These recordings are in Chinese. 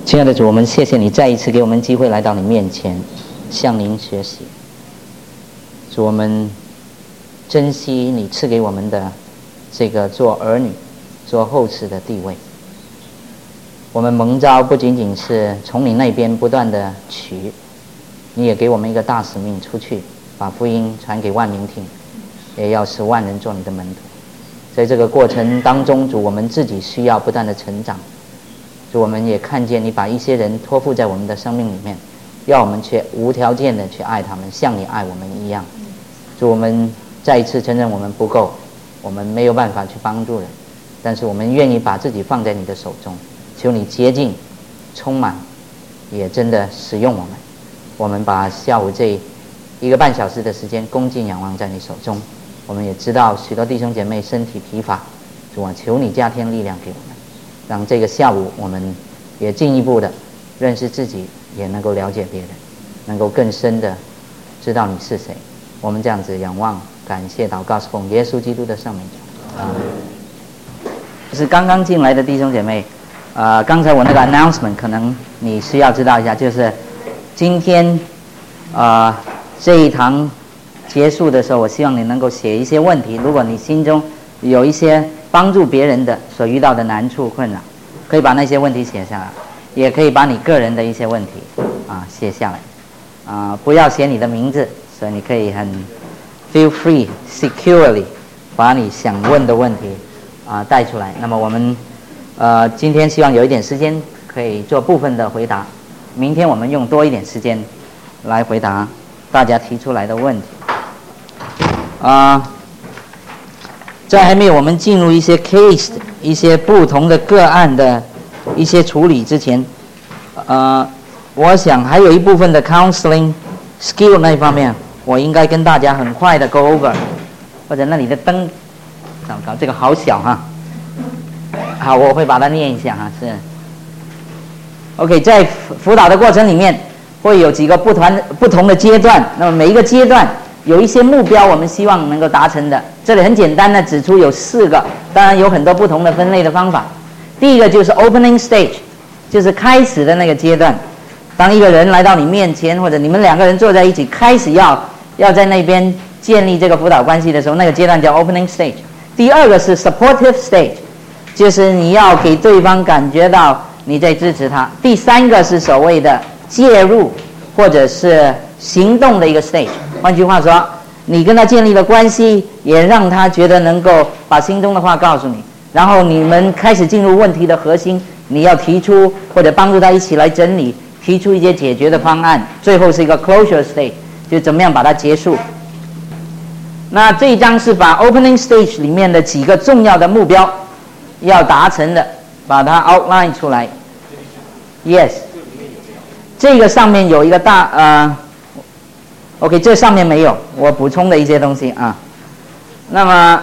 亲爱的主，我们谢谢你再一次给我们机会来到你面前，向您学习。主，我们珍惜你赐给我们的这个做儿女、做后嗣的地位。我们蒙召不仅仅是从你那边不断的取，你也给我们一个大使命，出去把福音传给万民听，也要使万人做你的门徒。在这个过程当中，主，我们自己需要不断的成长。主，我们也看见你把一些人托付在我们的生命里面，要我们去无条件的去爱他们，像你爱我们一样。主，我们再一次承认我们不够，我们没有办法去帮助人，但是我们愿意把自己放在你的手中，求你洁净、充满，也真的使用我们。我们把下午这1个半小时的时间恭敬仰望在你手中。我们也知道许多弟兄姐妹身体疲乏，主啊，求你加添力量给我们，让这个下午我们也进一步的认识自己，也能够了解别人，能够更深的知道你是谁。我们这样子仰望、感谢、祷告，是奉耶稣基督的圣名。是刚刚进来的弟兄姐妹，刚才我那个 announcement 可能你需要知道一下，就是今天这一堂结束的时候，我希望你能够写一些问题。如果你心中有一些帮助别人的所遇到的难处困扰，可以把那些问题写下来，也可以把你个人的一些问题写下来，不要写你的名字，所以你可以很 feel free securely 把你想问的问题带出来。那么我们今天希望有一点时间可以做部分的回答，明天我们用多一点时间来回答大家提出来的问题。在还没有我们进入一些 case 一些不同的个案的一些处理之前，我想还有一部分的 counseling skill 那一方面，我应该跟大家很快的 go over。 或者那里的灯糟糕，这个好小哈。好，我会把它念一下哈。是 OK， 在辅导的过程里面会有几个不同的阶段，那么每一个阶段有一些目标我们希望能够达成的。这里很简单的指出有4个，当然有很多不同的分类的方法。第一个就是 opening stage， 就是开始的那个阶段。当一个人来到你面前，或者你们2个人坐在一起，开始要在那边建立这个辅导关系的时候，那个阶段叫 opening stage。第2个是 supportive stage， 就是你要给对方感觉到你在支持他。第3个是所谓的介入或者是行动的一个 stage。换句话说，你跟他建立了关系，也让他觉得能够把心中的话告诉你，然后你们开始进入问题的核心，你要提出或者帮助他一起来整理，提出一些解决的方案。最后是一个 closure stage， 就怎么样把它结束。那这一章是把 opening stage 里面的几个重要的目标要达成的，把它 outline 出来。Yes， 这个上面有一个OK， 这上面没有，我补充的一些东西啊。那么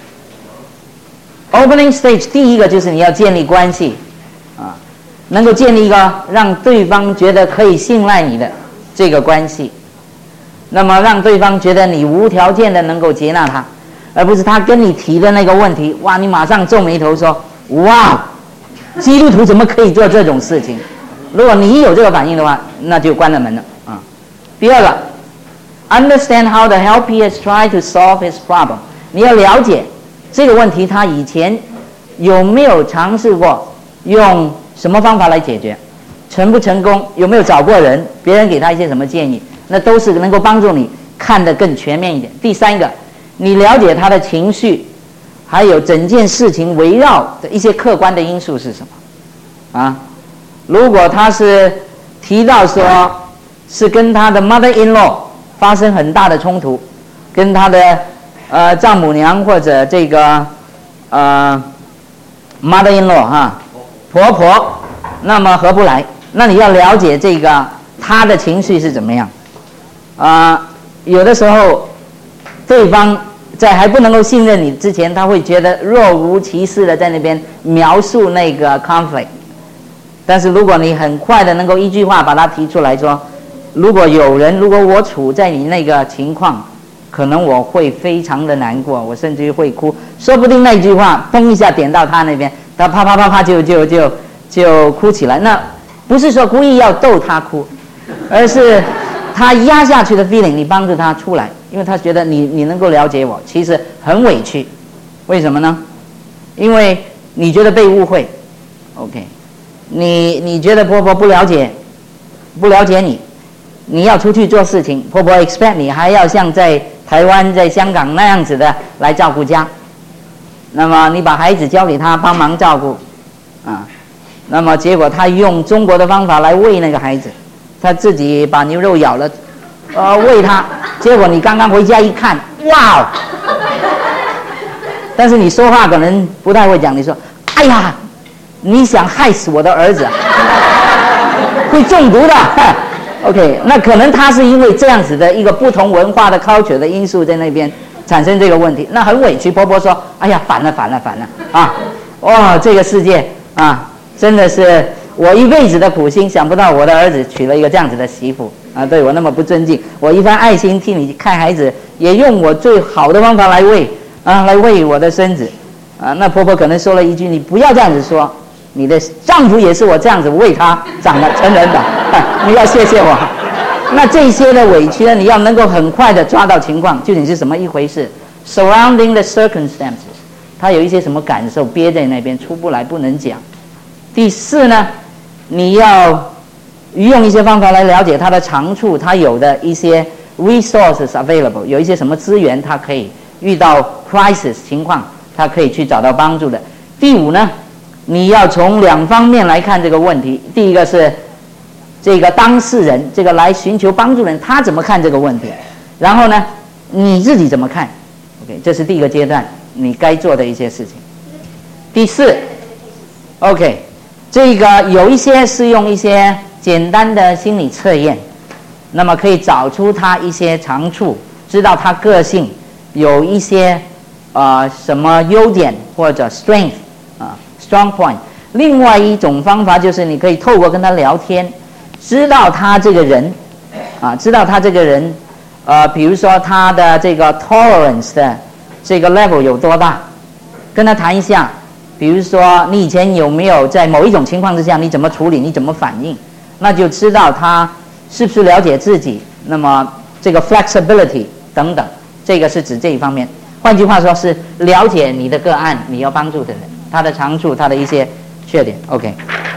opening stage 第一个就是你要建立关系能够建立一个让对方觉得可以信赖你的这个关系。那么让对方觉得你无条件的能够接纳他，而不是他跟你提的那个问题，哇，你马上皱眉头说，哇，基督徒怎么可以做这种事情？如果你有这个反应的话，那就关了门了第2个 understand how the helpee has tried to solve his problem， 你要了解这个问题他以前有没有尝试过用什么方法来解决，成不成功，有没有找过人，别人给他一些什么建议，那都是能够帮助你看得更全面一点。第3个，你了解他的情绪，还有整件事情围绕的一些客观的因素是什么如果他是提到说是跟他的 mother-in-law 发生很大的冲突，跟他的丈母娘或者这个mother-in-law 婆婆，那么合不来，那你要了解这个他的情绪是怎么样有的时候对方在还不能够信任你之前，他会觉得若无其事的在那边描述那个 conflict， 但是如果你很快的能够一句话把它提出来说，如果我处在你那个情况，可能我会非常的难过，我甚至于会哭，说不定那句话砰一下点到他那边，他啪啪啪啪就哭起来。那不是说故意要逗他哭，而是他压下去的 feeling， 你帮助他出来，因为他觉得你能够了解我，其实很委屈。为什么呢？因为你觉得被误会 ，OK， 你觉得婆婆不了解你，你要出去做事情，婆婆 expect 你还要像在台湾、在香港那样子的来照顾家，那么你把孩子交给他帮忙照顾，啊，那么结果他用中国的方法来喂那个孩子，他自己把牛肉咬了，喂他，结果你刚刚回家一看，哇！但是你说话可能不太会讲，你说，哎呀，你想害死我的儿子，会中毒的。OK， 那可能他是因为这样子的一个不同文化的 culture 的因素在那边产生这个问题，那很委屈。婆婆说：“哎呀，烦了啊！哇，这个世界啊，真的是我一辈子的苦心，想不到我的儿子娶了一个这样子的媳妇啊，对我那么不尊敬。我一番爱心替你看孩子，也用我最好的方法来喂我的孙子啊。那婆婆可能说了一句：你不要这样子说。”你的丈夫也是我这样子为他长成人的，你要谢谢我。那这些的委屈呢，你要能够很快的抓到情况究竟是什么一回事 ，surrounding the circumstances， 他有一些什么感受憋在那边出不来不能讲。第四呢，你要用一些方法来了解他的长处，他有的一些 resources available， 有一些什么资源，他可以遇到 crisis 情况，他可以去找到帮助的。第五呢，你要从两方面来看这个问题。第一个是这个当事人，这个来寻求帮助人，他怎么看这个问题？然后呢，你自己怎么看 ？OK， 这是第一个阶段你该做的一些事情。第四 ，OK， 这个有一些是用一些简单的心理测验，那么可以找出他一些长处，知道他个性有一些什么优点或者 strength 啊。strong point。另外一种方法就是你可以透过跟他聊天，知道他这个人，比如说他的这个 tolerance 的这个 level 有多大，跟他谈一下。比如说你以前有没有在某一种情况之下你怎么处理，你怎么反应，那就知道他是不是了解自己。那么这个 flexibility 等等，这个是指这一方面。换句话说是了解你的个案，你要帮助的人。他的长处，他的一些缺点 ，OK，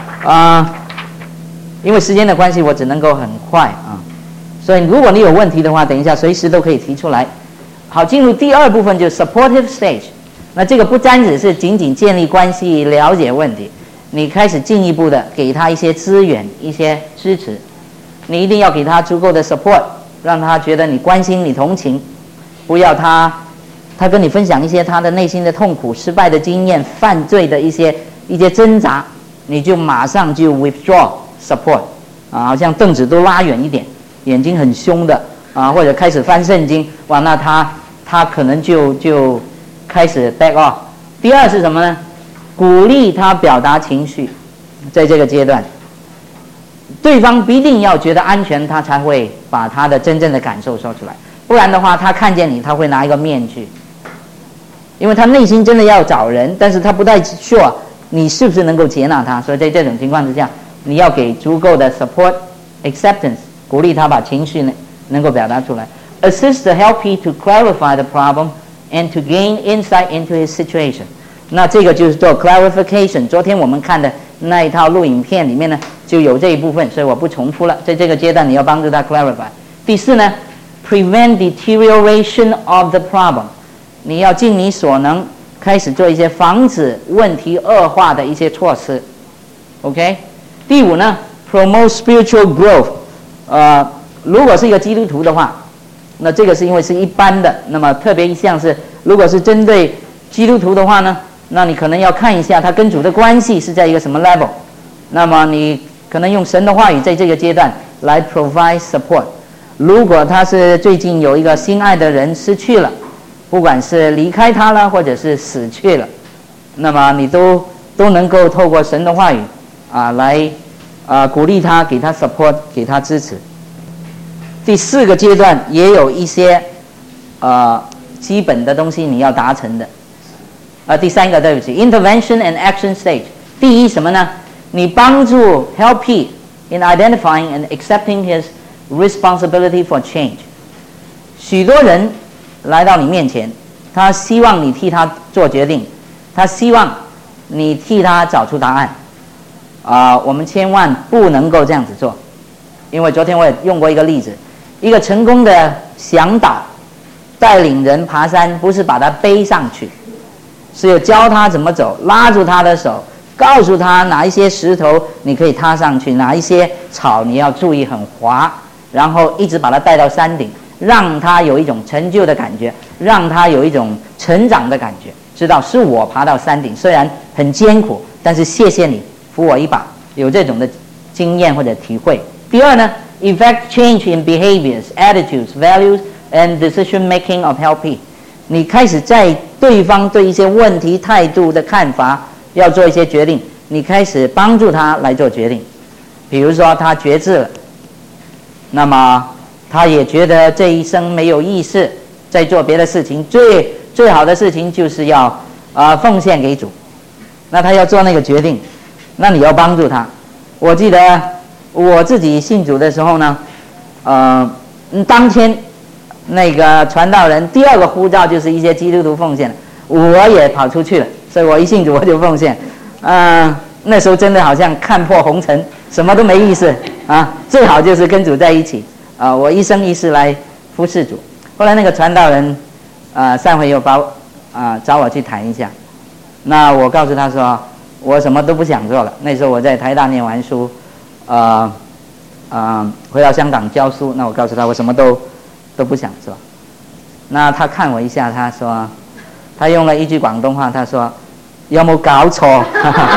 因为时间的关系，我只能够很快啊，所以如果你有问题的话，等一下随时都可以提出来。好，进入第二部分就是 supportive stage， 那这个不单只是仅仅建立关系、了解问题，你开始进一步的给他一些资源、一些支持，你一定要给他足够的 support， 让他觉得你关心、你同情，不要他跟你分享一些他的内心的痛苦、失败的经验、犯罪的一些挣扎，你就马上就 withdraw support， 好像凳子都拉远一点，眼睛很凶的或者开始翻圣经，哇，那他可能就开始 back off。第二是什么呢？鼓励他表达情绪，在这个阶段，对方必定要觉得安全，他才会把他的真正的感受说出来，不然的话，他看见你，他会拿一个面具。因为他内心真的要找人，但是他不太 sure 你是不是能够接纳他，所以在这种情况之下，你要给足够的 support acceptance， 鼓励他把情绪能够表达出来。Assist the helpee to clarify the problem and to gain insight into his situation。那这个就是做 clarification。昨天我们看的那一套录影片里面呢，就有这一部分，所以我不重复了。在这个阶段，你要帮助他 clarify。第四呢 ，prevent deterioration of the problem。你要尽你所能，开始做一些防止问题恶化的一些措施 ，OK。第五呢 ，promote spiritual growth。如果是一个基督徒的话，那这个是因为是一般的。那么特别一项是，如果是针对基督徒的话呢，那你可能要看一下他跟主的关系是在一个什么 level。那么你可能用神的话语在这个阶段来 provide support。如果他是最近有一个心爱的人失去了，不管是离开他了，或者是死去了，那么你都能够透过神的话语来鼓励他，给他 support， 给他支持。第四个阶段也有一些基本的东西你要达成的。第三个对不起 ，intervention and action stage。第一什么呢？你帮助 helpee in identifying and accepting his responsibility for change. 许多人来到你面前，他希望你替他做决定，他希望你替他找出答案。我们千万不能够这样子做，因为昨天我也用过一个例子，一个成功的向导带领人爬山，不是把他背上去，是要教他怎么走，拉住他的手，告诉他哪一些石头你可以踏上去，哪一些草你要注意很滑，然后一直把他带到山顶，让他有一种成就的感觉，让他有一种成长的感觉，知道是我爬到山顶，虽然很艰苦，但是谢谢你扶我一把，有这种的经验或者体会。第二呢 ，effect change in behaviors, attitudes, values and decision making of helpee。你开始在对方对一些问题态度的看法要做一些决定，你开始帮助他来做决定。比如说他觉知了，那么他也觉得这一生没有意思，在做别的事情，最好的事情就是要奉献给主。那他要做那个决定，那你要帮助他。我记得我自己信主的时候呢，当天那个传道人第二个呼召就是一些基督徒奉献，我也跑出去了，所以我一信主我就奉献。那时候真的好像看破红尘，什么都没意思啊，最好就是跟主在一起我一生一世来服侍主。后来那个传道人上回又找我去谈一下，那我告诉他说我什么都不想做了。那时候我在台大念完书，回到香港教书，那我告诉他我什么都不想做。那他看我一下，他说，他用了一句广东话，他说有冇搞错？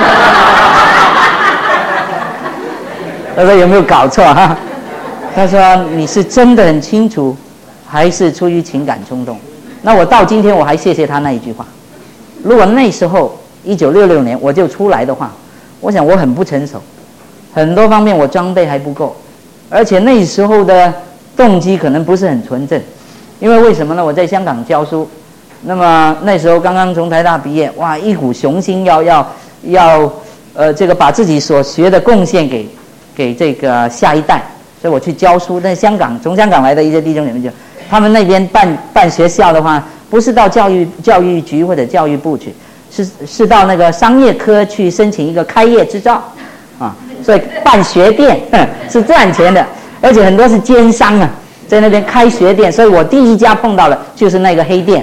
他说有没有搞错？他说你是真的很清楚，还是出于情感冲动？那我到今天我还谢谢他那一句话。如果那时候1966年我就出来的话，我想我很不成熟，很多方面我装备还不够，而且那时候的动机可能不是很纯正。因为为什么呢？我在香港教书，那么那时候刚刚从台大毕业，哇，一股雄心要这个把自己所学的贡献给这个下一代，所以我去教书。但从香港来的一些弟兄姐妹就，他们那边办学校的话，不是到教育局或者教育部去，是到那个商业科去申请一个开业执照所以办学店是赚钱的，而且很多是奸商在那边开学店，所以我第一家碰到了就是那个黑店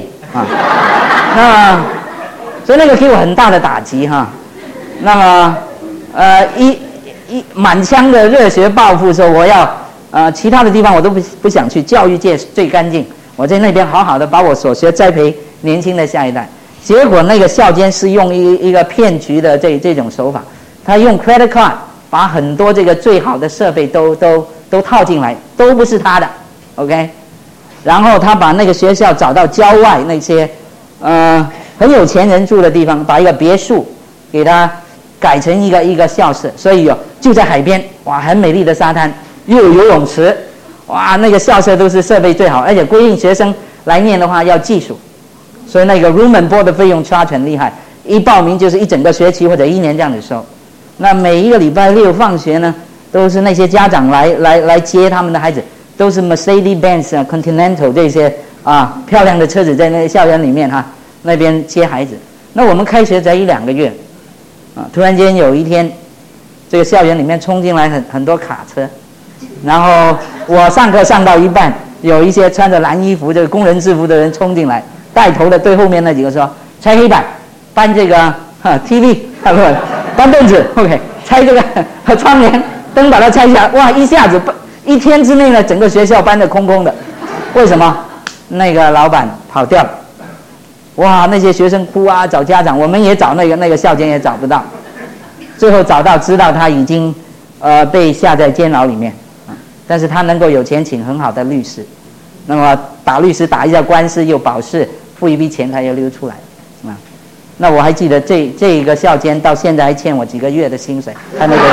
所以那个给我很大的打击那么一满腔的热血抱负说我要其他的地方我都不想去，教育界最干净，我在那边好好的把我所学栽培年轻的下一代。结果那个校监是用一个骗局的这种手法，他用 credit card 把很多这个最好的设备都套进来，都不是他的 OK。 然后他把那个学校找到郊外那些很有钱人住的地方，把一个别墅给他改成一个校舍，所以就在海边，哇，很美丽的沙滩，又有游泳池，哇，那个校舍都是设备最好，而且规定学生来念的话要技术，所以那个 room and board 的费用charge很厉害，一报名就是一整个学期或者1年这样子收。那每一个礼拜六放学呢，都是那些家长来接他们的孩子，都是 Mercedes-Benz Continental 这些漂亮的车子在那个校园里面那边接孩子。那我们开学才1-2个月突然间有一天，这个校园里面冲进来很多卡车，然后我上课上到一半，有一些穿着蓝衣服这个工人制服的人冲进来，带头的对后面那几个说拆黑板，搬这个TV 搬凳子 OK， 拆这个窗帘灯把它拆下来，哇，一下子1天之内呢整个学校搬得空空的。为什么？那个老板跑掉了，哇，那些学生哭找家长，我们也找那个校监也找不到，最后知道他已经被下在监牢里面但是他能够有钱请很好的律师，那么打律师打一下官司又保释，付一笔钱他又溜出来那我还记得这个校监到现在还欠我几个月的薪水，他那个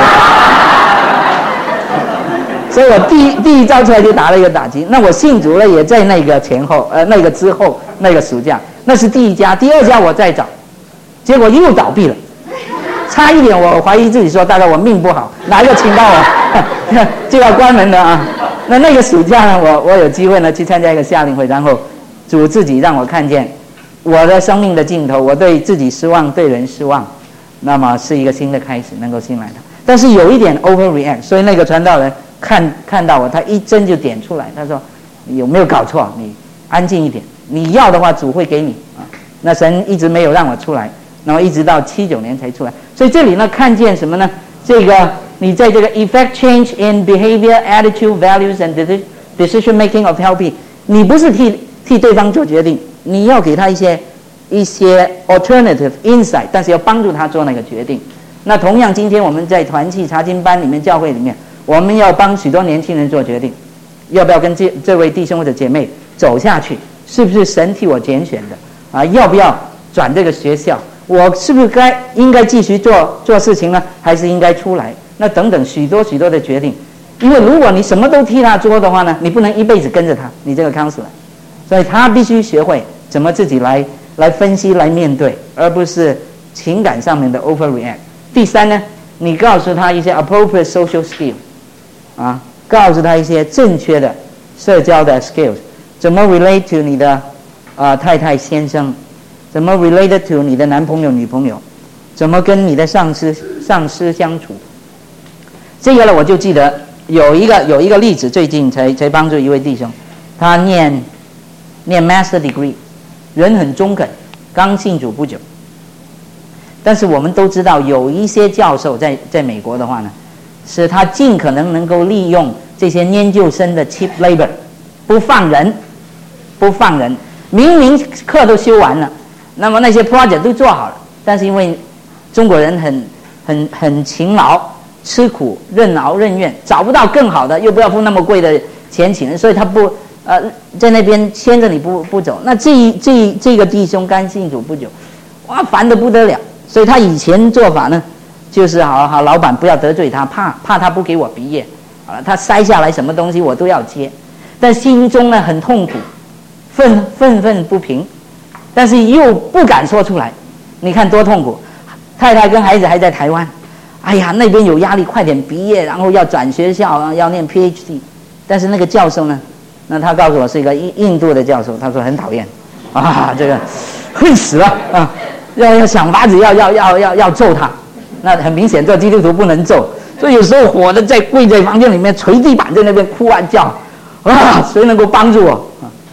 所以我第一招出来就打了一个打击。那我信主了也在那个前后那个之后那个暑假，那是第一家。第二家我再找，结果又倒闭了差一点我怀疑自己说，大概我命不好，哪一个请到我就要关门了啊。那个暑假呢，我有机会呢去参加一个夏令会，然后主自己让我看见我的生命的尽头，我对自己失望，对人失望，那么是一个新的开始，能够信赖他。但是有一点 overreact， 所以那个传道人看到我，他一针就点出来，他说你有没有搞错？你安静一点，你要的话主会给你啊。那神一直没有让我出来，然后一直到79年才出来。所以这里呢看见什么呢？这个你在这个 effect change in behavior, attitude, values and decision making of helping， 你不是替对方做决定，你要给他一些 alternative insight， 但是要帮助他做那个决定。那同样今天我们在团契查经班里面，教会里面，我们要帮许多年轻人做决定，要不要跟这位弟兄或者姐妹走下去，是不是神替我拣选的啊？要不要转这个学校？我是不是应该继续做事情呢？还是应该出来？那等等许多的决定。因为如果你什么都替他做的话呢，你不能一辈子跟着他，你这个 counselor， 所以他必须学会怎么自己来分析、来面对，而不是情感上面的 overreact。第三呢，你告诉他一些 appropriate social skill， 啊，告诉他一些正确的社交的 skills， 怎么 relate to 你的太太先生，怎么 relate to 你的男朋友女朋友，怎么跟你的上司相处。这个呢，我就记得有一个例子，最近才帮助一位弟兄，他念 master degree， 人很中肯，刚信主不久。但是我们都知道，有一些教授在美国的话呢，是他尽可能能够利用这些研究生的 cheap labor， 不放人，明明课都修完了，那么那些 project 都做好了，但是因为中国人很勤劳，吃苦任劳任怨，找不到更好的，又不要付那么贵的钱请人，所以他不在那边牵着你不走。那这个弟兄刚信主不久，哇，烦得不得了。所以他以前做法呢，就是好老板不要得罪他，怕他不给我毕业，他塞下来什么东西我都要接，但心中呢很痛苦，愤不平，但是又不敢说出来。你看多痛苦！太太跟孩子还在台湾，哎呀，那边有压力，快点毕业，然后要转学校，要念 PhD。但是那个教授呢，那他告诉我是一个印度的教授，他说很讨厌，这个恨死了啊！要想法子要揍他，那很明显做基督徒不能揍，所以有时候火的跪在房间里面捶地板，在那边哭啊叫，谁能够帮助我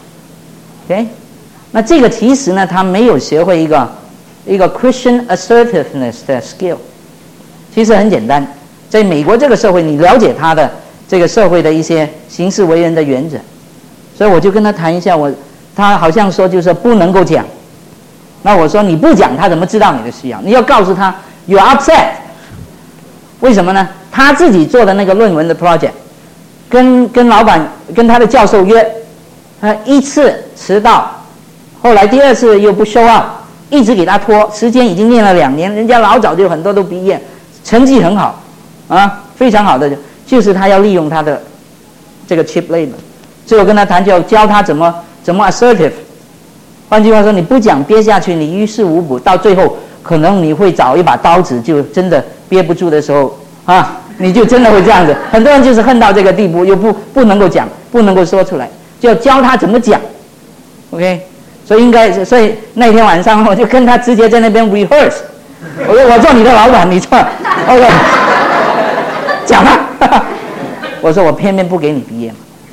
？OK， 那这个其实呢，他没有学会一个 Christian assertiveness 的 skill， 其实很简单，在美国这个社会，你了解他的这个社会的一些行事为人的原则，所以我就跟他谈一下，他好像说就是不能够讲。那我说你不讲，他怎么知道你的需要？你要告诉他 ，you're upset。为什么呢？他自己做的那个论文的 project， 跟老板跟他的教授约，他一次迟到，后来第二次又不 show up， 一直给他拖，时间已经念了2年，人家老早就很多都毕业，成绩很好，非常好的，就是他要利用他的这个 cheap labor。所以我跟他谈，就教他怎么 assertive。换句话说，你不讲憋下去，你于事无补，到最后可能你会找一把刀子，就真的憋不住的时候你就真的会这样子。很多人就是恨到这个地步，又不能够讲，不能够说出来，就要教他怎么讲。OK， 所以那天晚上我就跟他直接在那边 rehearse， 我说我做你的老板，你做 OK， 讲吧。我说我偏偏不给你毕业嘛。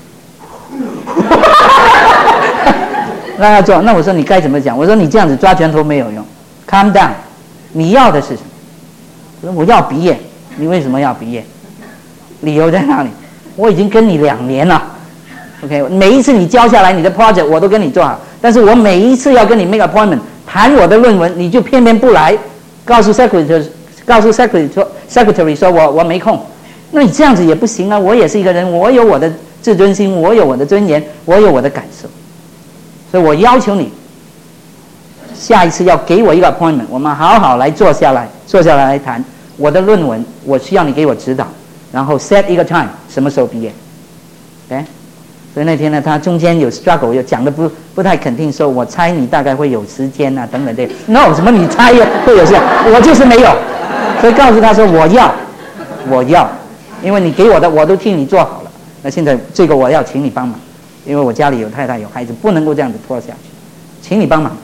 让他做，那我说你该怎么讲？我说你这样子抓拳头没有用 ，calm down。你要的是什么？我说我要毕业。你为什么要毕业？理由在哪里？我已经跟你2年了 ，OK。每一次你交下来你的 project 我都跟你做好，但是我每一次要跟你 make appointment 谈我的论文，你就偏偏不来，告诉 secretary 说我没空。那你这样子也不行啊！我也是一个人，我有我的自尊心，我有我的尊严，我有我的感受。所以我要求你，下一次要给我一个 appointment， 我们好好来坐下来谈我的论文，我需要你给我指导，然后 set 一个 time， 什么时候毕业 ？OK， 所以那天呢，他中间有 struggle， 又讲的不太肯定，说我猜你大概会有时间啊，等等这个 ，no， 什么你猜会有时间，我就是没有所以告诉他说我要，因为你给我的我都替你做好了，那现在这个我要请你帮忙，因为我家里有太太有孩子，不能够这样子拖下去，请你帮忙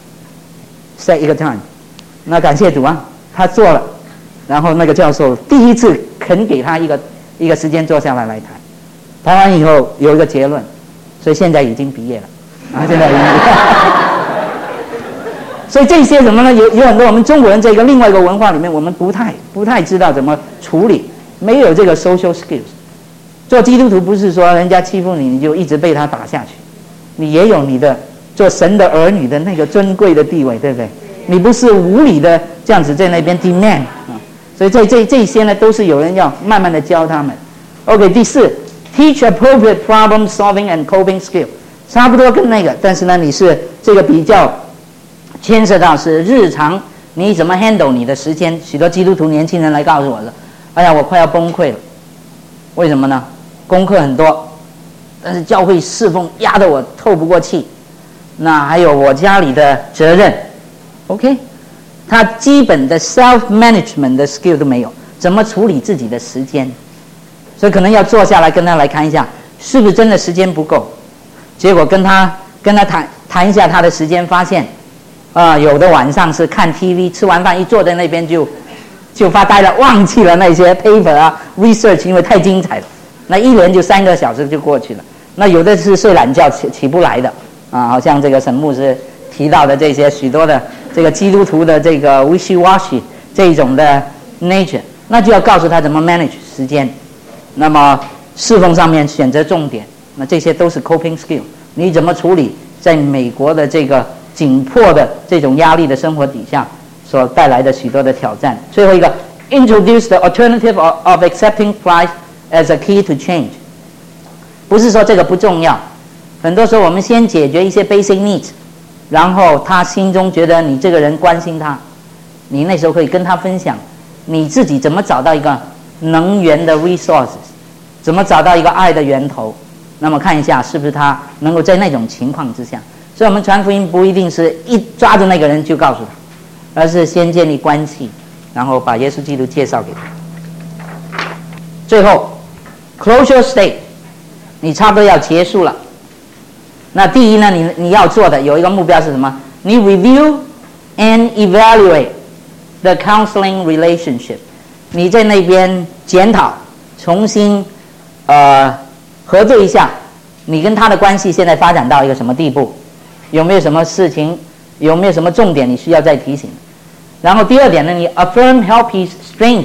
，OK，set 一个 time， 那感谢主啊，他做了，然后那个教授第一次肯给他一个时间坐下来谈，谈完以后有一个结论，所以现在已经毕业了，现在已经毕业了。所以这些什么呢？有很多我们中国人这个另外一个文化里面，我们不太知道怎么处理，没有这个 social skills。做基督徒不是说人家欺负你，你就一直被他打下去，你也有你的做神的儿女的那个尊贵的地位，对不对？你不是无理的这样子在那边 demand 啊。所以这些呢，都是有人要慢慢的教他们。OK， 第4 ，teach appropriate problem solving and coping skill， 差不多跟那个，但是呢，你是这个比较。牵涉到是日常你怎么 handle 你的时间，许多基督徒年轻人来告诉我说：“哎呀，我快要崩溃了，为什么呢？功课很多，但是教会侍奉压得我透不过气，那还有我家里的责任 ，OK， 他基本的 self management 的 skill 都没有，怎么处理自己的时间？所以可能要坐下来跟他来看一下，是不是真的时间不够？结果跟他谈一下他的时间，发现。”有的晚上是看 TV， 吃完饭一坐在那边就发呆了，忘记了那些 paper 啊 research， 因为太精彩了，那一连就3个小时就过去了。那有的是睡懒觉起不来的啊，好像这个沈牧师提到的这些许多的这个基督徒的这个 wishy-washy 这种的 nature， 那就要告诉他怎么 manage 时间，那么侍奉上面选择重点，那这些都是 coping skill， 你怎么处理在美国的这个紧迫的这种压力的生活底下所带来的许多的挑战。最后一个 ，introduce the alternative of accepting Christ as a key to change。不是说这个不重要，很多时候我们先解决一些 basic needs， 然后他心中觉得你这个人关心他，你那时候可以跟他分享你自己怎么找到一个能源的 resources， 怎么找到一个爱的源头，那么看一下是不是他能够在那种情况之下。所以我们传福音不一定是一抓着那个人就告诉他，而是先建立关系，然后把耶稣基督介绍给他。最后 closure state， 你差不多要结束了。那第一呢，你要做的有一个目标是什么？你 review and evaluate the counseling relationship， 你在那边检讨，重新核对一下你跟他的关系现在发展到一个什么地步。有没有什么事情，有没有什么重点你需要再提醒？然后第2点呢，你 affirm help his strength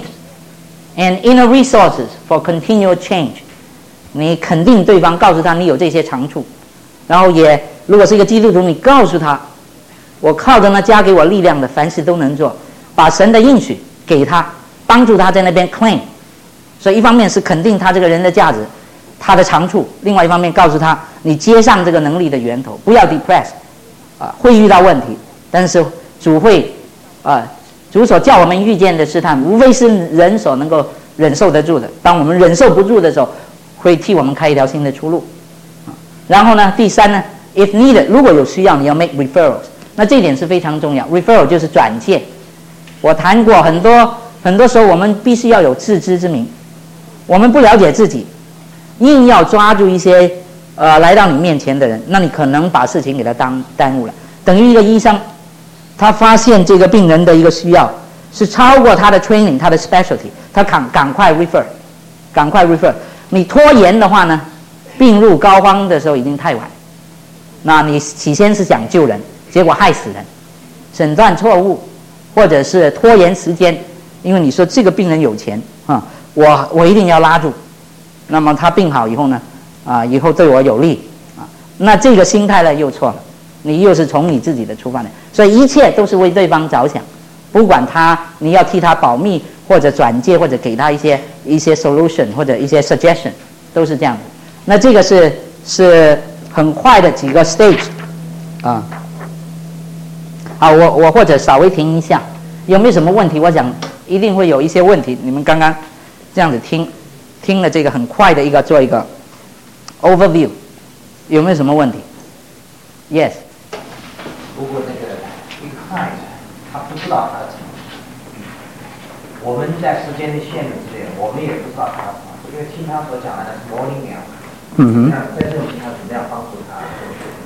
and inner resources for continual change， 你肯定对方，告诉他你有这些长处，然后也如果是一个基督徒，你告诉他，我靠着那加给我力量的，凡事都能做，把神的应许给他，帮助他在那边 claim。所以一方面是肯定他这个人的价值，他的长处，另外一方面告诉他你接上这个能力的源头，不要 depress， 会遇到问题，但是主会主所叫我们遇见的试探，无非是人所能够忍受得住的。当我们忍受不住的时候，会替我们开一条新的出路。然后呢，第3呢 ，if needed， 如果有需要，你要 make referrals， 那这一点是非常重要。referral 就是转介。我谈过很多时候，我们必须要有自知之明，我们不了解自己。硬要抓住一些来到你面前的人，那你可能把事情给他耽误了。等于一个医生，他发现这个病人的一个需要是超过他的 training， 他的 specialty， 他赶快 refer。你拖延的话呢，病入膏肓的时候已经太晚。那你起先是想救人，结果害死人，诊断错误，或者是拖延时间，因为你说这个病人有钱我一定要拉住。那么他病好以后呢，以后对我有利那这个心态呢又错了，你又是从你自己的出发点，所以一切都是为对方着想，不管你要替他保密或者转介或者给他一些 solution 或者一些 suggestion， 都是这样的。那这个是很快的几个 stage 好，我或者稍微停一下，有没有什么问题？我想一定会有一些问题，你们刚刚这样子听了这个很快的做一个 overview， 有没有什么问题 ？Yes。 不过那个一看他不知道他怎么， 我们在时间的限制之内，我们也不知道他的长处，因为听他所讲的那是模棱两可。那在这种情况下，怎么样帮助他做决定？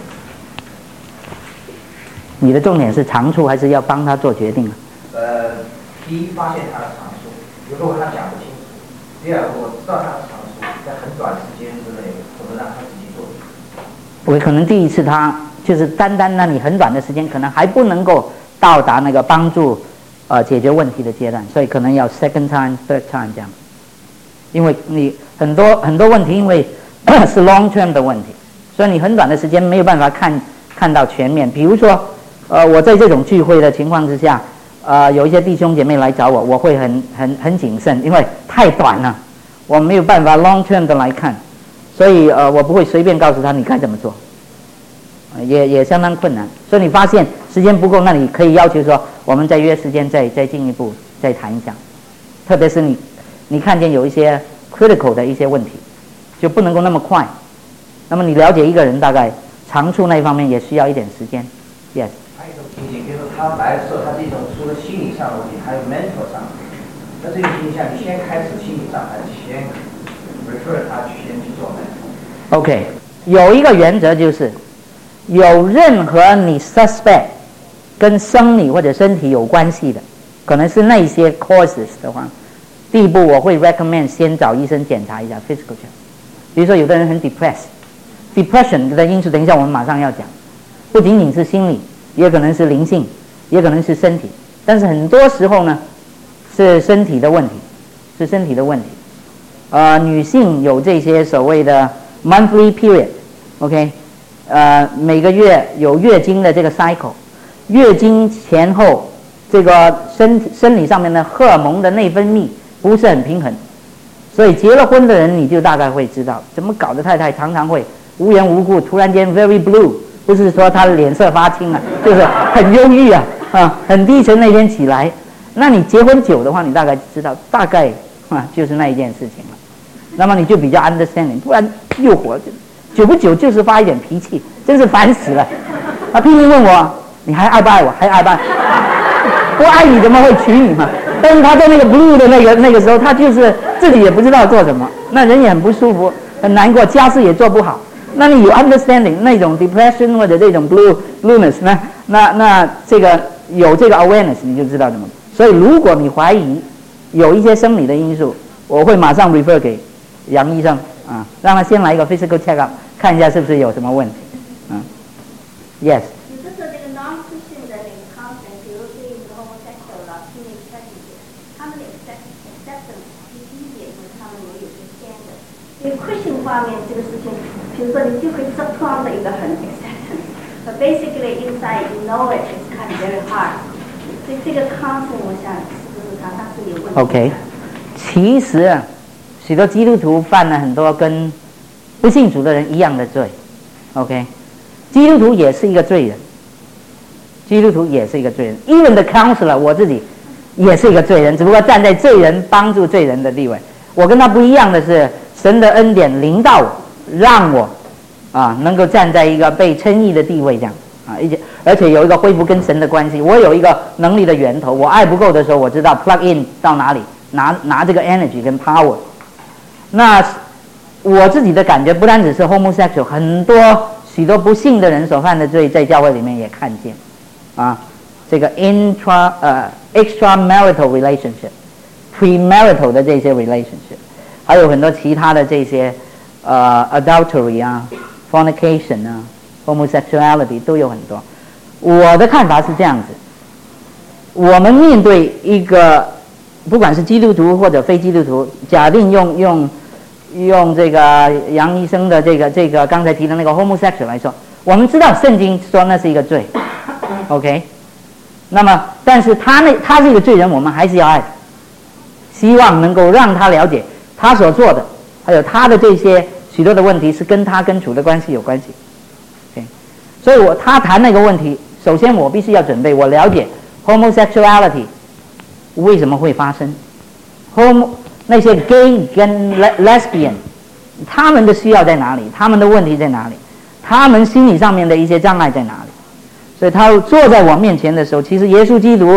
你的重点是长处，还是要帮他做决定啊？ 第一，发现他的长处，如果他讲不清楚；第二，我知道他的长处，在很短时间之内，我能让他自己做。 我可能第一次他就是单单那你很短的时间，可能还不能够到达那个帮助解决问题的阶段，所以可能要 second time、third time 这样。因为你很多问题，因为是 long term 的问题，所以你很短的时间没有办法看到全面。比如说，我在这种聚会的情况之下，有一些弟兄姐妹来找我，我会很谨慎，因为太短了，我没有办法 long term 的来看，所以我不会随便告诉他你该怎么做，也相当困难。所以你发现时间不够，那你可以要求说，我们再约时间再进一步再谈一下，特别是你看见有一些 critical 的一些问题，就不能够那么快。那么你了解一个人大概长处那一方面也需要一点时间。Yes。 还有一种情形，比如说他来的时候，他这种除了心理上的问题，还有 mental 上的问题。那这个情况下，你先开始心理上，还是先 refer 他先去做 mental？ OK， 有一个原则就是，有任何你 suspect 跟生理或者身体有关系的，可能是那些 causes 的话，第一步我会 recommend 先找医生检查一下 physical check。比如说有的人很 depression 的因素，等一下我们马上要讲，不仅仅是心理，也可能是灵性，也可能是身体，但是很多时候呢是身体的问题，女性有这些所谓的 monthly period，OK， 每个月有月经的这个 cycle， 月经前后这个生理上面的荷尔蒙的内分泌不是很平衡，所以结了婚的人你就大概会知道，怎么搞的太太常常会无缘无故突然间 very blue， 不是说她的脸色发青啊，就是很忧郁啊，很低沉那天起来，那你结婚久的话，你大概知道大概就是那一件事情了，那么你就比较 understanding， 不然诱惑久不久就是发一点脾气，真是烦死了。他拼命问我，你还爱不爱我？还爱不爱？不爱你怎么会娶你嘛？但是他在那个 blue 的那个时候，他就是自己也不知道做什么，那人也很不舒服，很难过，家事也做不好。那你有 understanding 那种 depression 或者这种 blueness 呢？那这个有这个 awareness 你就知道怎么。所以如果你怀疑有一些生理的因素，我会马上 refer 给杨医生让他先来一个 physical check up， 看一下是不是有什么问题。Yes。 你说这个 non-Christian 的那个 content， 比如对 homosexual 了，性恋关系，他们的 acceptance 理解和他们也有些偏的。因为 Christian 方面这个事情，比如说你就会 support 一个很 acceptance，but basically inside you know it is kind of very hard。所以这个 content 我想是不是它是有问题的。 OK， 其实许多基督徒犯了很多跟不信主的人一样的罪。OK。基督徒也是一个罪人，even the counselor 我自己也是一个罪人，只不过站在罪人帮助罪人的地位。我跟他不一样的是，神的恩典临到我，让我能够站在一个被称义的地位这样而且有一个恢复跟神的关系。我有一个能力的源头，我爱不够的时候，我知道 plug in 到哪里拿这个 energy 跟 power。那我自己的感觉不单只是 homosexual， 许多不幸的人所犯的罪，在教会里面也看见，这个 extramarital relationship、premarital 的这些 relationship， 还有很多其他的这些adultery、fornication、homosexuality 都有很多。我的看法是这样子：我们面对一个不管是基督徒或者非基督徒，假定用这个杨医生的这个刚才提的那个 homosexual 来说，我们知道圣经说那是一个罪 ，OK， 那么但是他是一个罪人，我们还是要爱他，希望能够让他了解他所做的，还有他的这些许多的问题是跟他跟主的关系有关系 ，OK， 所以他谈那个问题，首先我必须要准备，我了解 homosexuality 为什么会发生那些 gay 跟 lesbian 他们的需要在哪里，他们的问题在哪里，他们心理上面的一些障碍在哪里。所以他坐在我面前的时候，其实耶稣基督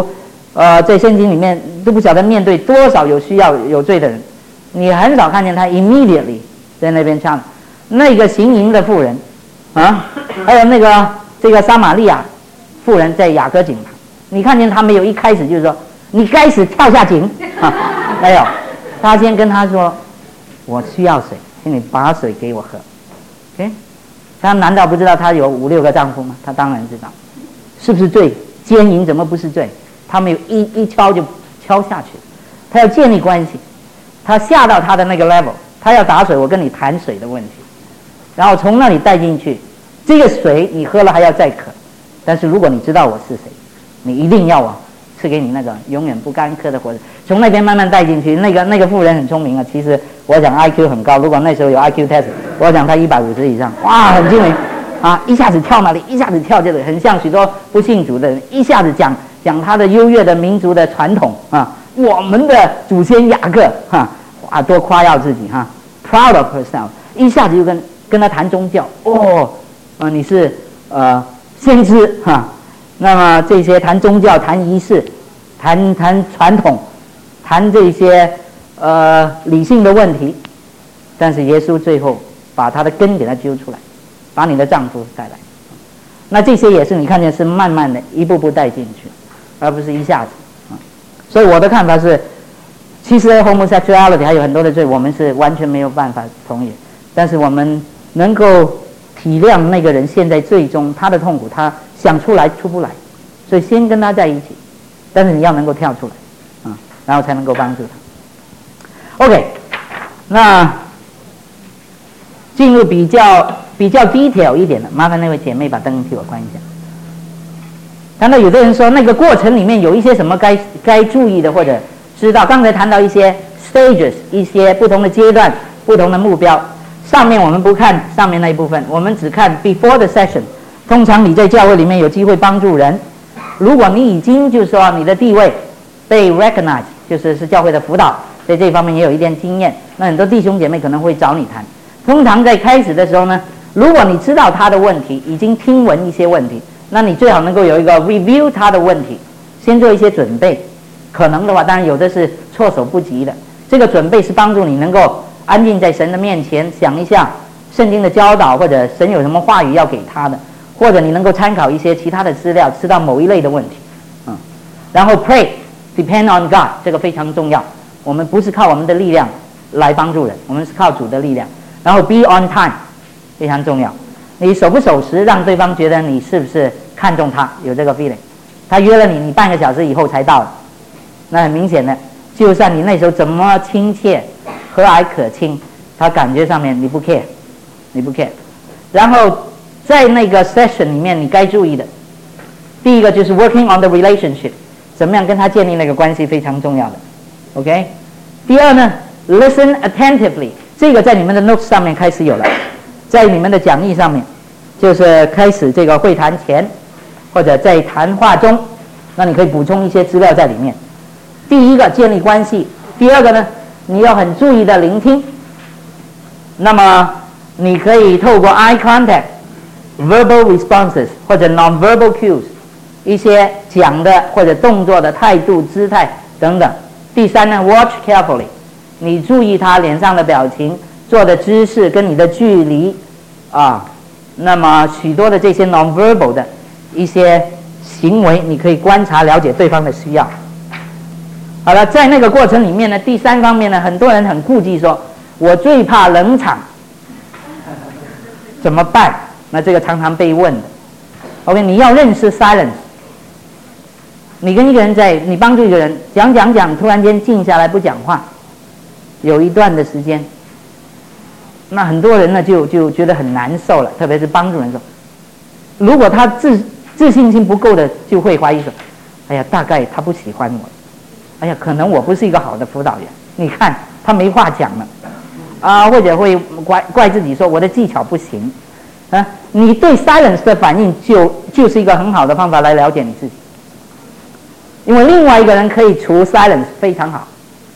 在圣经里面都不晓得面对多少有需要有罪的人，你很少看见他 immediately 在那边唱。那个行淫的妇人啊，还有这个撒玛利亚妇人在雅各井旁，你看见他没有一开始就是说你该死跳下井啊，没有，他先跟他说我需要水，请你把水给我喝。OK， 他难道不知道他有5、6个丈夫吗？他当然知道，是不是罪？奸淫怎么不是罪？他没有一敲就敲下去，他要建立关系，他下到他的那个 level， 他要打水，我跟你谈水的问题，然后从那里带进去，这个水你喝了还要再渴，但是如果你知道我是谁，你一定要我赐给你那个永远不干渴的活水。从那边慢慢带进去，那个妇人很聪明啊，其实我讲 IQ 很高，如果那时候有 IQ test， 我讲他150以上，哇，很精明啊，一下子跳那里，一下子跳这里，很像许多不信主的人，一下子讲他的优越的民族的传统啊，我们的祖先雅各哇，多夸耀自己proud of herself， 一下子就跟他谈宗教你是先知那么这些谈宗教、谈仪式、谈传统、谈这些理性的问题，但是耶稣最后把他的根给他揪出来，把你的丈夫带来。那这些也是你看见是慢慢的一步步带进去，而不是一下子所以我的看法是，其实 homosexuality 还有很多的罪，我们是完全没有办法同意，但是我们能够体谅那个人现在最终他的痛苦，他想出来出不来，所以先跟他在一起，但是你要能够跳出来然后才能够帮助他。 OK， 那进入比较 detail 一点的，麻烦那位姐妹把灯替我关一下。谈到有的人说那个过程里面有一些什么该注意的，或者知道，刚才谈到一些 stages， 一些不同的阶段、不同的目标。上面我们不看上面那一部分，我们只看 before the session。通常你在教会里面有机会帮助人，如果你已经就是说你的地位被 recognize， 就是教会的辅导，在这方面也有一点经验，那很多弟兄姐妹可能会找你谈。通常在开始的时候呢，如果你知道他的问题，已经听闻一些问题，那你最好能够有一个 review 他的问题，先做一些准备。可能的话，当然有的是措手不及的，这个准备是帮助你能够安静在神的面前，想一下圣经的教导，或者神有什么话语要给他的，或者你能够参考一些其他的资料，知道某一类的问题然后 pray depend on God， 这个非常重要。我们不是靠我们的力量来帮助人，我们是靠主的力量。然后 be on time 非常重要，你守不守时，让对方觉得你是不是看重他，有这个 feeling。他约了你，你半个小时以后才到，那很明显的，就算你那时候怎么亲切和蔼可亲，他感觉上面你不 care。然后在那个 session 里面，你该注意的，第一个就是 working on the relationship， 怎么样跟他建立那个关系非常重要的 OK。 第二呢 listen attentively， 这个在你们的 notes 上面开始有了，在你们的讲义上面，就是开始这个会谈前或者在谈话中，那你可以补充一些资料在里面。第一个建立关系，第二个呢，你要很注意的聆听。那么你可以透过 eye contact、verbal responses 或者 non-verbal cues， 一些讲的或者动作的态度、姿态等等。第三呢 ，watch carefully， 你注意他脸上的表情、做的姿势跟你的距离那么许多的这些 non-verbal 的一些行为，你可以观察了解对方的需要。好了，在那个过程里面呢，第三方面呢，很多人很顾忌说，我最怕冷场，怎么办？那这个常常被问的。OK， 你要认识 silence。你跟一个人你帮助一个人讲，突然间静下来不讲话，有一段的时间，那很多人呢就觉得很难受了，特别是帮助人说，如果他自信心不够的，就会怀疑说，哎呀，大概他不喜欢我，哎呀，可能我不是一个好的辅导员，你看他没话讲了或者会怪自己说我的技巧不行你对 silence 的反应就是一个很好的方法来了解你自己，因为另外一个人可以除 silence 非常好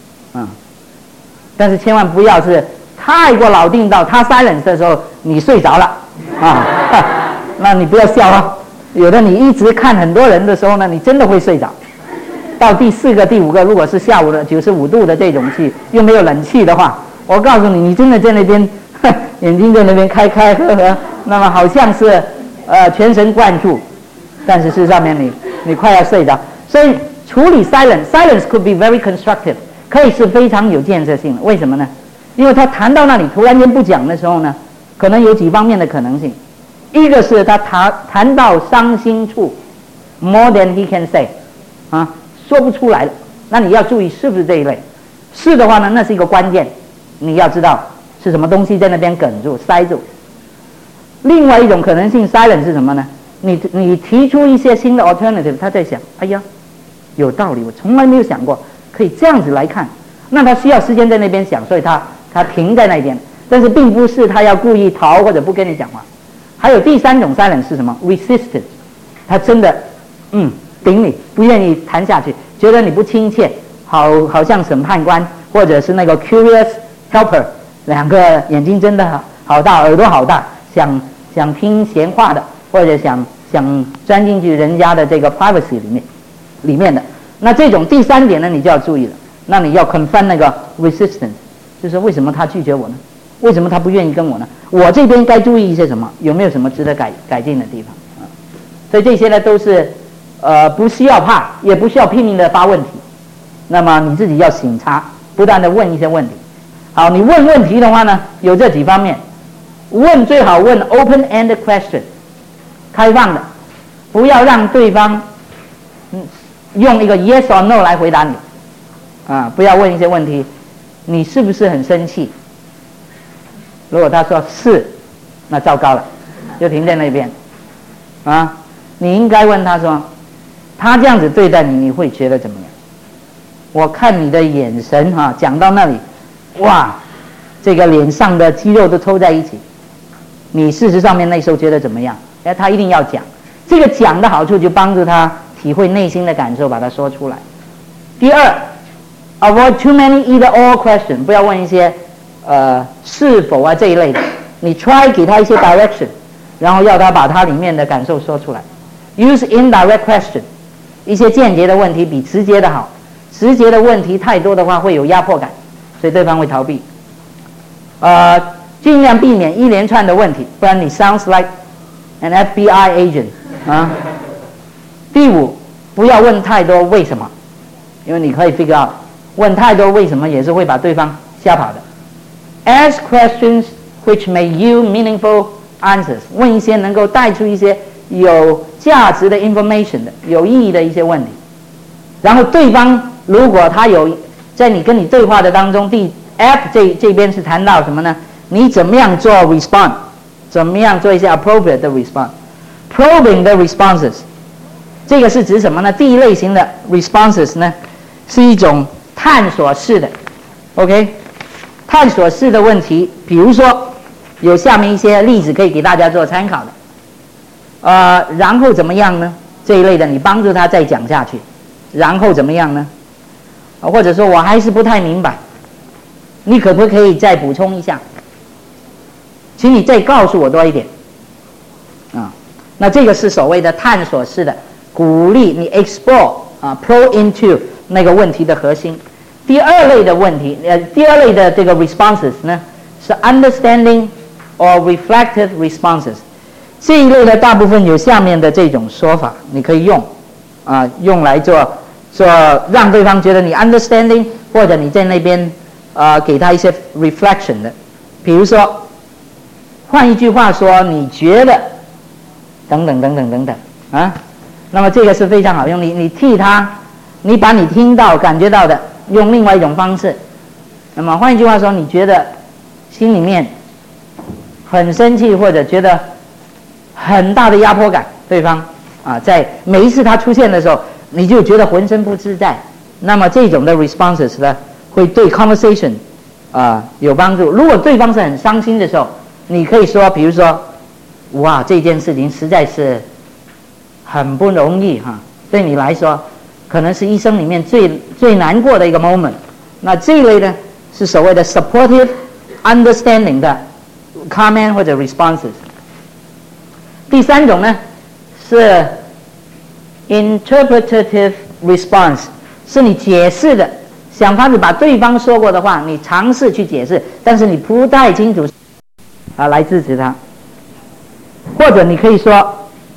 但是千万不要是太过老定到他 silence 的时候你睡着了那你不要笑有的你一直看很多人的时候呢，你真的会睡着到第4个、第5个，如果是下午的95度的这种气，又没有冷气的话，我告诉你，你真的在那边眼睛在那边开开合合，那么好像是全神贯注，但是事实上面你快要睡着。所以处理 silence could be very constructive， 可以是非常有建设性的。为什么呢？因为他谈到那里突然间不讲的时候呢，可能有几方面的可能性。一个是他谈到伤心处 more than he can say， 说不出来了，那你要注意是不是这一类。是的话呢，那是一个关键，你要知道是什么东西在那边哽住塞住。另外一种可能性 silence 是什么呢？你提出一些新的 alternative， 他在想，哎呀，有道理，我从来没有想过可以这样子来看。那他需要时间在那边想，所以他停在那边，但是并不是他要故意逃或者不跟你讲话。还有第3种 silence 是什么 ？resisted， 他真的顶你，不愿意谈下去，觉得你不亲切，好像审判官或者是那个 curious helper， 两个眼睛真的好大，耳朵好大，想听闲话的，或者想钻进去人家的这个 privacy 里面的。那这种第3点呢，你就要注意了。那你要 confront 那个 resistance， 就是为什么他拒绝我呢？为什么他不愿意跟我呢？我这边该注意一些什么？有没有什么值得改进的地方啊？所以这些呢都是不需要怕，也不需要拼命的发问题。那么你自己要省察，不断的问一些问题。好，你问问题的话呢，有这几方面。问最好问 open-ended question， 开放的，不要让对方用一个 yes or no 来回答你。不要问一些问题，你是不是很生气？如果他说是，那糟糕了，就停在那边。你应该问他说，他这样子对待你，你会觉得怎么样？我看你的眼神讲到那里，哇，这个脸上的肌肉都抽在一起。你事实上面那时候觉得怎么样？他一定要讲，这个讲的好处就帮助他体会内心的感受，把它说出来。第2 ，avoid too many either or question， 不要问一些是否这一类的，你 try 给他一些 direction， 然后要他把他里面的感受说出来。Use indirect question， 一些间接的问题比直接的好，直接的问题太多的话会有压迫感，所以对方会逃避。尽量避免一连串的问题，不然你 sounds like an FBI agent 第5，不要问太多为什么，因为你可以 figure out， 问太多为什么也是会把对方吓跑的。Ask questions which may yield meaningful answers， 问一些能够带出一些有价值的 information 的、有意义的一些问题。然后对方如果他有在你跟你对话的当中，第 F 这边是谈到什么呢？你怎么样做 respond， 怎么样做一些 appropriate 的 response。Probing 的 responses， 这个是指什么呢？第一类型的 responses 呢，是一种探索式的 ，OK， 探索式的问题，比如说有下面一些例子可以给大家做参考的。然后怎么样呢？这一类的，你帮助他再讲下去，然后怎么样呢？或者说我还是不太明白，你可不可以再补充一下？请你再告诉我多一点。那这个是所谓的探索式的，鼓励你 explore probe into 那个问题的核心。第2类的问题，第2类的这个 responses 呢，是 understanding or reflective responses。这一类的大部分有下面的这种说法，你可以用来做让对方觉得你 understanding， 或者你在那边给他一些 reflection 的，比如说，换一句话说，你觉得等等等等等等那么这个是非常好用，你替他，你把你听到感觉到的用另外一种方式。那么换一句话说，你觉得心里面很生气，或者觉得很大的压迫感，对方在每一次他出现的时候，你就觉得浑身不自在。那么这种的 responses 呢，会对 conversation 有帮助。如果对方是很伤心的时候，你可以说，比如说，哇，这件事情实在是很不容易对你来说，可能是一生里面最难过的一个 moment。那这一类呢，是所谓的 supportive understanding 的 comment 或者 responses。第3种呢，是 interpretative response， 是你解释的，想法子把对方说过的话，你尝试去解释，但是你不太清楚来支持他。或者你可以说，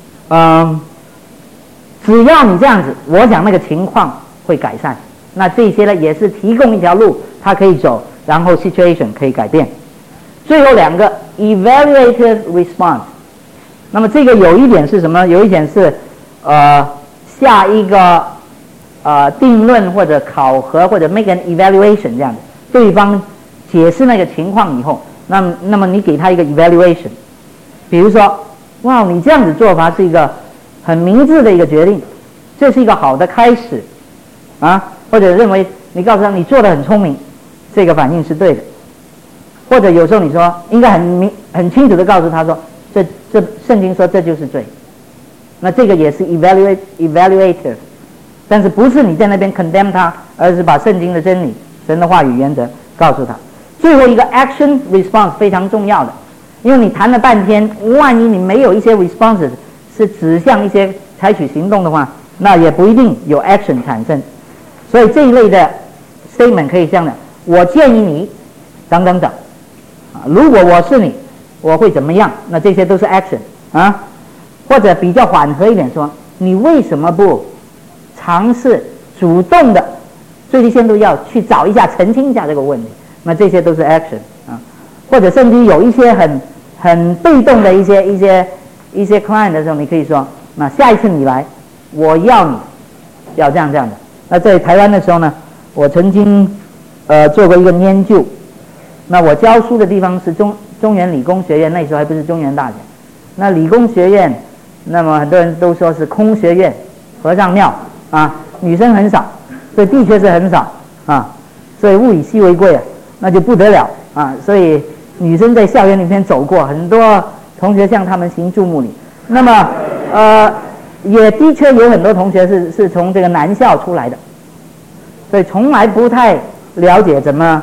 只要你这样子，我想那个情况会改善。那这些呢，也是提供一条路，他可以走，然后 situation 可以改变。最后2个 evaluative response。那么这个有一点是什么？有一点是下一个定论或者考核或者 make an evaluation 这样的，对方解释那个情况以后，那么你给他一个 evaluation。比如说，哇，你这样子做法是一个很明智的一个决定，这是一个好的开始啊，或者认为你告诉他你做得很聪明，这个反应是对的。或者有时候你说应该很清楚的告诉他说，这圣经说这就是罪，那这个也是 evaluative， 但是不是你在那边 condemn 他，而是把圣经的真理、神的话语原则告诉他。最后一个 action response 非常重要的，因为你谈了半天，万一你没有一些 responses 是指向一些采取行动的话，那也不一定有 action 产生。所以这一类的 statement 可以这样的：我建议你等等等，如果我是你，我会怎么样？那这些都是 action 啊。或者比较缓和一点说，你为什么不尝试主动的最低限度要去找一下澄清一下这个问题？那这些都是 action 啊。或者甚至有一些很被动的一些 client 的时候，你可以说，那下一次你来，我要你要这样的。那在台湾的时候呢，我曾经做过一个研究。那我教书的地方是中原理工学院，那时候还不是中原大学。那理工学院，那么很多人都说是空学院、和尚庙啊，女生很少，所以的确是很少啊，所以物以稀为贵啊，那就不得了啊，所以女生在校园里面走过，很多同学向他们行注目礼。那么也的确有很多同学是从这个男校出来的，所以从来不太了解怎么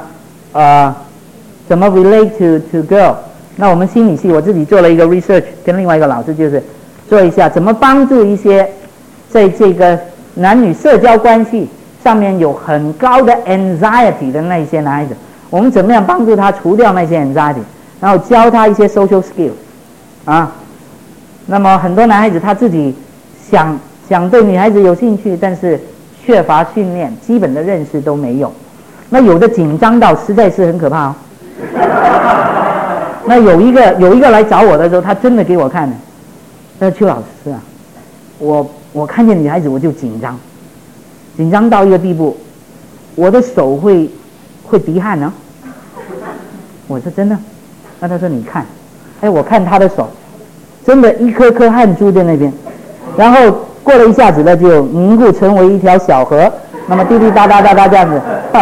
relate to girl。那我们心理系我自己做了一个 research， 跟另外一个老师就是做一下怎么帮助一些在这个男女社交关系上面有很高的 anxiety 的那些男孩子，我们怎么样帮助他除掉那些 anxiety， 然后教他一些 social skill 啊。那么很多男孩子他自己想对女孩子有兴趣，但是缺乏训练，基本的认识都没有。那有的紧张到实在是很可怕哦。那有一个来找我的时候，他真的给我看的，他说邱老师啊，我看见女孩子我就紧张到一个地步，我的手会滴汗呢。我说真的？那他说你看，我看他的手，真的一颗颗汗珠在那边，然后过了一下子呢，就凝固成为一条小河，那么滴滴答答答答这样子，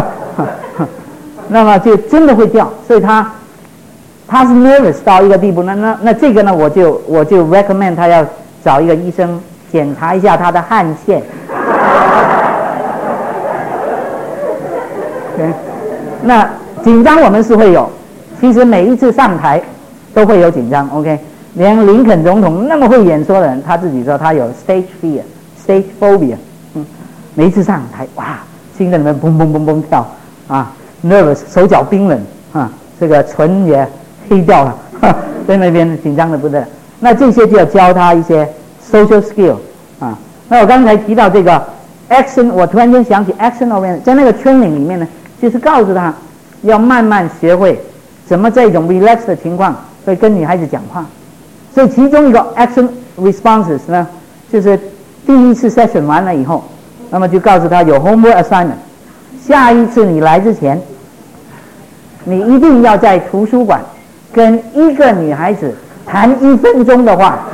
那么就真的会掉，所以他是 nervous 到一个地步，那这个呢，我就 recommend 他要找一个医生检查一下他的汗腺。okay. 那紧张我们是会有，其实每一次上台都会有紧张 ，OK。连林肯总统那么会演说的人，他自己说他有 stage fear、stage phobia， 每一次上台，哇，心在里面砰砰砰砰跳啊 ，nervous， 手脚冰冷啊，这个唇也黑掉了，在那边紧张的不得了。那这些就要教他一些 social skill 啊。那我刚才提到这个 action， 我突然间想起 action oriented， 在那个 training 里面呢，就是告诉他要慢慢学会怎么在一种 relax 的情况会跟女孩子讲话。所以其中一个 action responses 呢，就是第一次 session 完了以后，那么就告诉他有 homework assignment， 下一次你来之前，你一定要在图书馆跟一个女孩子谈1分钟的话。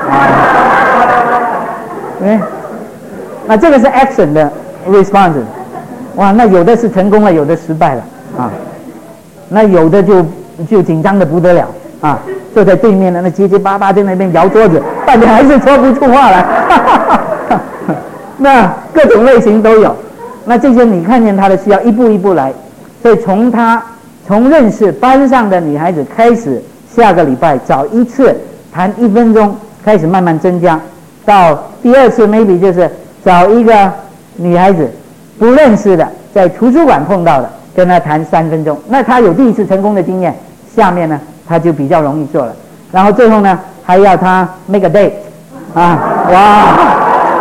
那这个是 action 的 responses， 哇，那有的是成功了，有的失败了啊，那有的就紧张的不得了啊。坐在对面的那结结巴巴在那边摇桌子，半天还是说不出话来。那各种类型都有。那这些你看见他的需要一步一步来，所以从认识班上的女孩子开始，下个礼拜找一次谈1分钟，开始慢慢增加，到第2次 maybe 就是找一个女孩子不认识的，在图书馆碰到的，跟他谈3分钟，那他有第一次成功的经验，下面呢他就比较容易做了。然后最后呢还要他 make a date 啊，哇！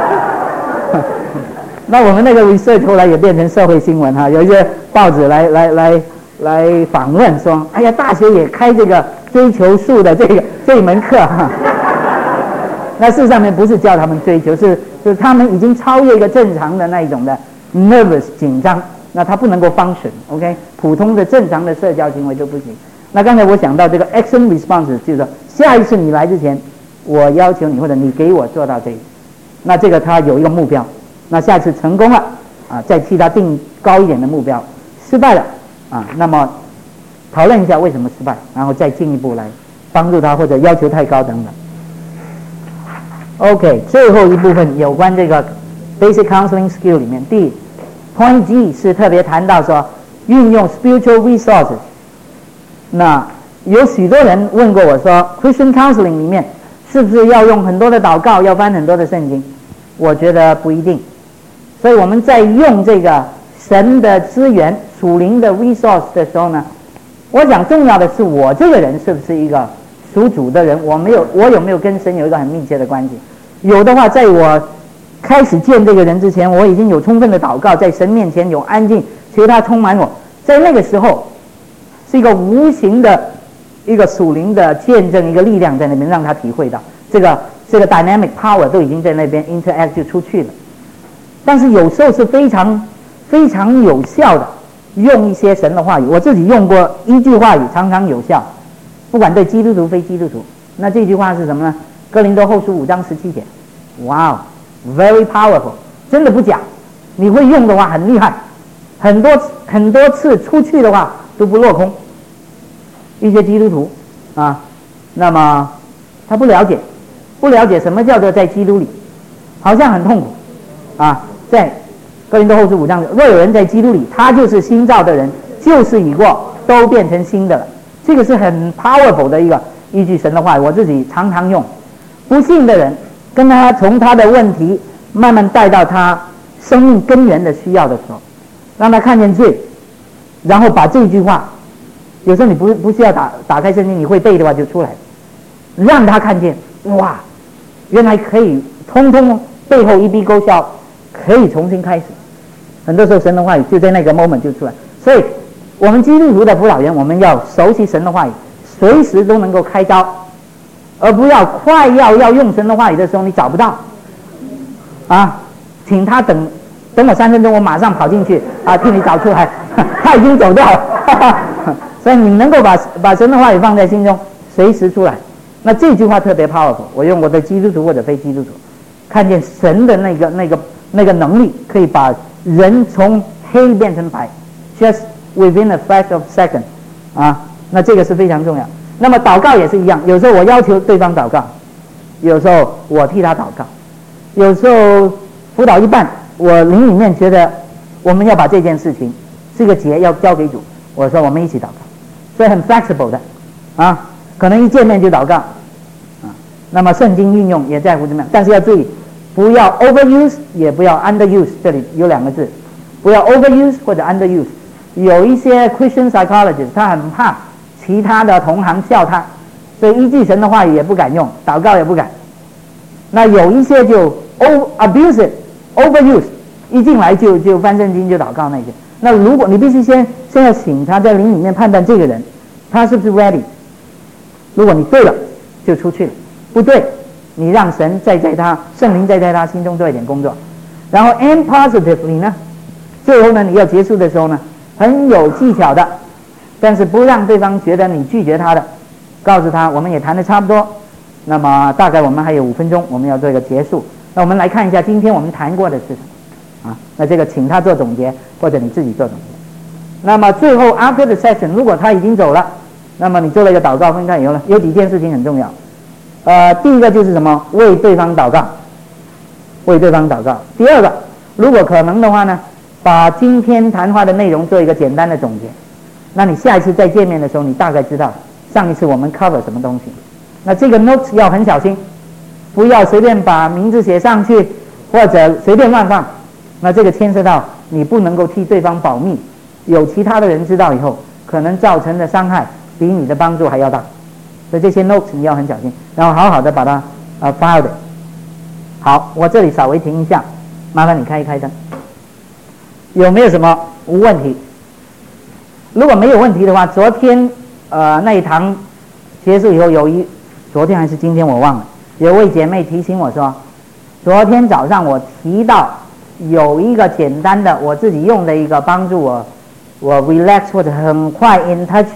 那我们那个 research 后来也变成社会新闻哈，有一些报纸来访问说，哎呀，大学也开这个追求术的这一门课哈。那事实上面不是叫他们追求，就是他们已经超越一个正常的那一种的 nervous 紧张，那他不能够 function，OK， 普通的正常的社交行为都不行。那刚才我想到这个 action response， 就是说下一次你来之前，我要求你或者你给我做到这个，那这个他有一个目标，那下次成功了啊，再替他定高一点的目标，失败了啊，那么讨论一下为什么失败，然后再进一步来帮助他或者要求太高等等。OK， 最后一部分有关这个 basic counseling skill 里面，第 point G 是特别谈到说运用 spiritual resources。那有许多人问过我说 Christian counseling 里面是不是要用很多的祷告，要翻很多的圣经？我觉得不一定。所以我们在用这个神的资源、属灵的 resource 的时候呢，我想重要的是我这个人是不是一个属主的人，我有没有跟神有一个很密切的关系？有的话，在我开始见这个人之前，我已经有充分的祷告，在神面前有安静，求他充满我。在那个时候，是一个无形的一个属灵的见证，一个力量在那边让他体会到这个 dynamic power 都已经在那边 interact 就出去了。但是有时候是非常非常有效的，用一些神的话语，我自己用过一句话语常常有效，不管对基督徒非基督徒。那这句话是什么呢？哥林多后书5章17节。哇 very powerful， 真的不假，你会用的话很厉害，很多次出去的话都不落空。一些基督徒啊，那么他不了解什么叫做在基督里，好像很痛苦啊。在哥林多后书5章，若有人在基督里，他就是新造的人，旧事已过，都变成新的了。这个是很 powerful 的一句神的话，我自己常常用。不信的人跟他从他的问题慢慢带到他生命根源的需要的时候，让他看见罪，然后把这句话，有时候你不需要打开圣经，你会背的话就出来，让他看见，哇，原来可以通通背后一笔勾销，可以重新开始。很多时候神的话语就在那个 moment 就出来。所以我们基督徒的辅导员，我们要熟悉神的话语，随时都能够开招，而不要快要用神的话语的时候你找不到啊，请他等我3分钟，我马上跑进去啊，替你找出来，他已经走掉了。所以你能够把神的话语放在心中，随时出来。那这句话特别 powerful， 我用我的基督徒或者非基督徒看见神的那个能力，可以把人从黑变成白 just within a fraction of a second 啊，那这个是非常重要。那么祷告也是一样，有时候我要求对方祷告，有时候我替他祷告，有时候辅导一半，我灵里面觉得我们要把这件事情这个节要交给主，我说我们一起祷告，所以很 flexible 的啊，可能一见面就祷告啊。那么圣经运用也在乎怎么样，但是要注意，不要 overuse， 也不要 underuse， 这里有2个字，不要 overuse 或者 underuse。有一些 Christian psychologist 他很怕其他的同行笑他，所以一句神的话语也不敢用，祷告也不敢。那有一些就 abuse it，overuse， 一进来就翻圣经就祷告那些。那如果你必须先要请他在灵里面判断这个人他是不是 ready， 如果你对了就出去了，不对你让神在他圣灵在他心中做一点工作。然后 end positively 呢，最后呢你要结束的时候呢，很有技巧的，但是不让对方觉得你拒绝他的，告诉他我们也谈得差不多，那么大概我们还有5分钟，我们要做一个结束。那我们来看一下今天我们谈过的是什么啊？那这个请他做总结，或者你自己做总结。那么最后 after the session， 如果他已经走了，那么你做了一个祷告分开以后呢，有几件事情很重要。第一个就是什么？为对方祷告，为对方祷告。第二个，如果可能的话呢，把今天谈话的内容做一个简单的总结。那你下一次再见面的时候，你大概知道上一次我们 cover 什么东西。那这个 notes 要很小心，不要随便把名字写上去，或者随便乱放。那这个牵涉到你不能够替对方保密，有其他的人知道以后，可能造成的伤害比你的帮助还要大。所以这些 notes 你要很小心，然后好好的把它file 的。好，我这里稍微停一下，麻烦你开一开灯。有没有什么问题？如果没有问题的话，昨天那一堂结束以后，昨天还是今天我忘了，有位姐妹提醒我说，昨天早上我提到有一个简单的我自己用的一个帮助我 relax 或者很快 in touch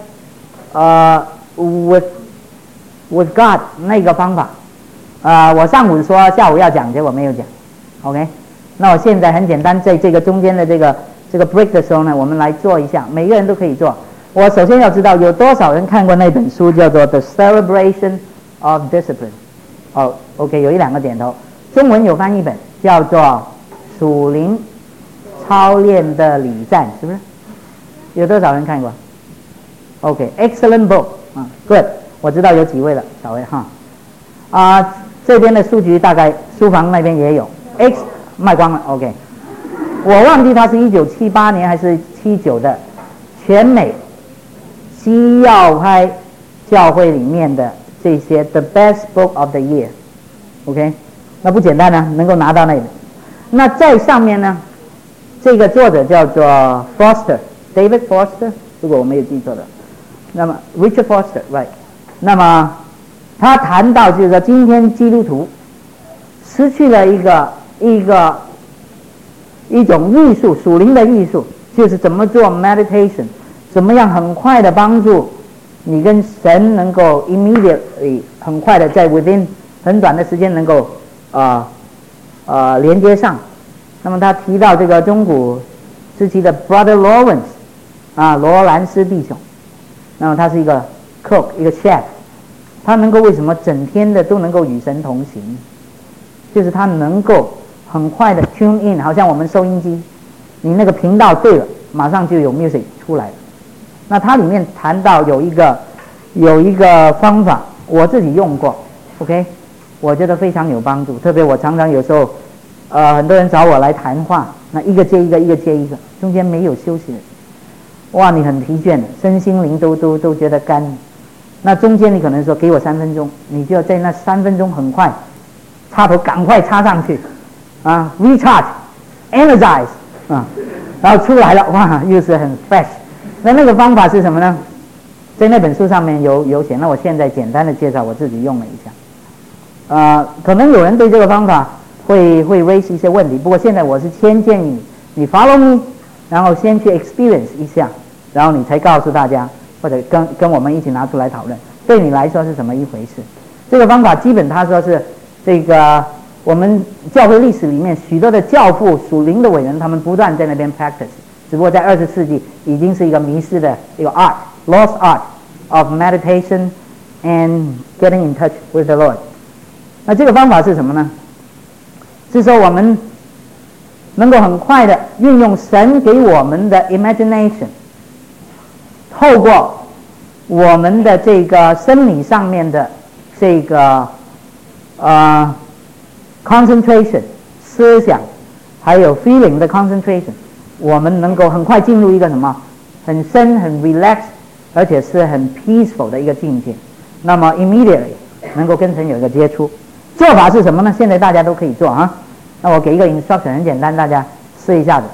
with God 那个方法。我上午说下午要讲，结果没有讲。OK， 那我现在很简单，在这个中间的这个 break 的时候呢，我们来做一下，每个人都可以做。我首先要知道有多少人看过那本书叫做 The Celebration of Discipline。OK， 有一两个点头。中文有翻译本叫做属灵操练的礼赞，是不是？有多少人看过 ？OK，excellent book。Good， 我知道有几位了，小薇哈。这边的书局大概书房那边也有。卖光了 ，OK。我忘记它是1978年还是79的，全美西要派教会里面的这些 The Best Book of the Year。OK， 那不简单呢，能够拿到那本。那在上面呢，这个作者叫做 David Foster， 如果我没有记错的，那么 Richard Foster，right？ 那么他谈到就是说，今天基督徒失去了一种艺术，属灵的艺术，就是怎么做 meditation， 怎么样很快的帮助你跟神能够 immediately 很快的在 within 很短的时间能够连接上。那么他提到这个中古时期的 Brother Lawrence 罗兰斯弟兄，那么他是一个 cook， 一个 chef， 他能够为什么整天的都能够与神同行？就是他能够很快的 tune in， 好像我们收音机，你那个频道对了，马上就有 music 出来了。那它里面谈到有一个方法，我自己用过 ，OK， 我觉得非常有帮助。特别我常常有时候，很多人找我来谈话，那一个接一个，一个接一个，中间没有休息的，哇，你很疲倦，身心灵都觉得干。那中间你可能说给我3分钟，你就要在那3分钟很快插头赶快插上去，recharge energize 然后出来了，哇，又是很 fresh。那个方法是什么呢？在那本书上面有写，那我现在简单的介绍，我自己用了一下。可能有人对这个方法会 raise 一些问题，不过现在我是先建议你 follow me， 然后先去 experience 一下，然后你才告诉大家，或者跟我们一起拿出来讨论，对你来说是怎么一回事。这个方法基本他说是这个我们教会历史里面许多的教父属灵的伟人，他们不断在那边 practice， 只不过在20世纪已经是一个迷失的一个 lost art of meditation and getting in touch with the Lord。 那这个方法是什么呢？是说我们能够很快的运用神给我们的 imagination， 透过我们的这个生理上面的这个concentration 思想，还有 feeling 的 concentration， 我们能够很快进入一个什么很深很 relax 而且是很 peaceful 的一个境界，那么 immediately 能够跟神有一个接触。做法是什么呢？现在大家都可以做啊。那我给一个 instruction， 很简单，大家试一下子。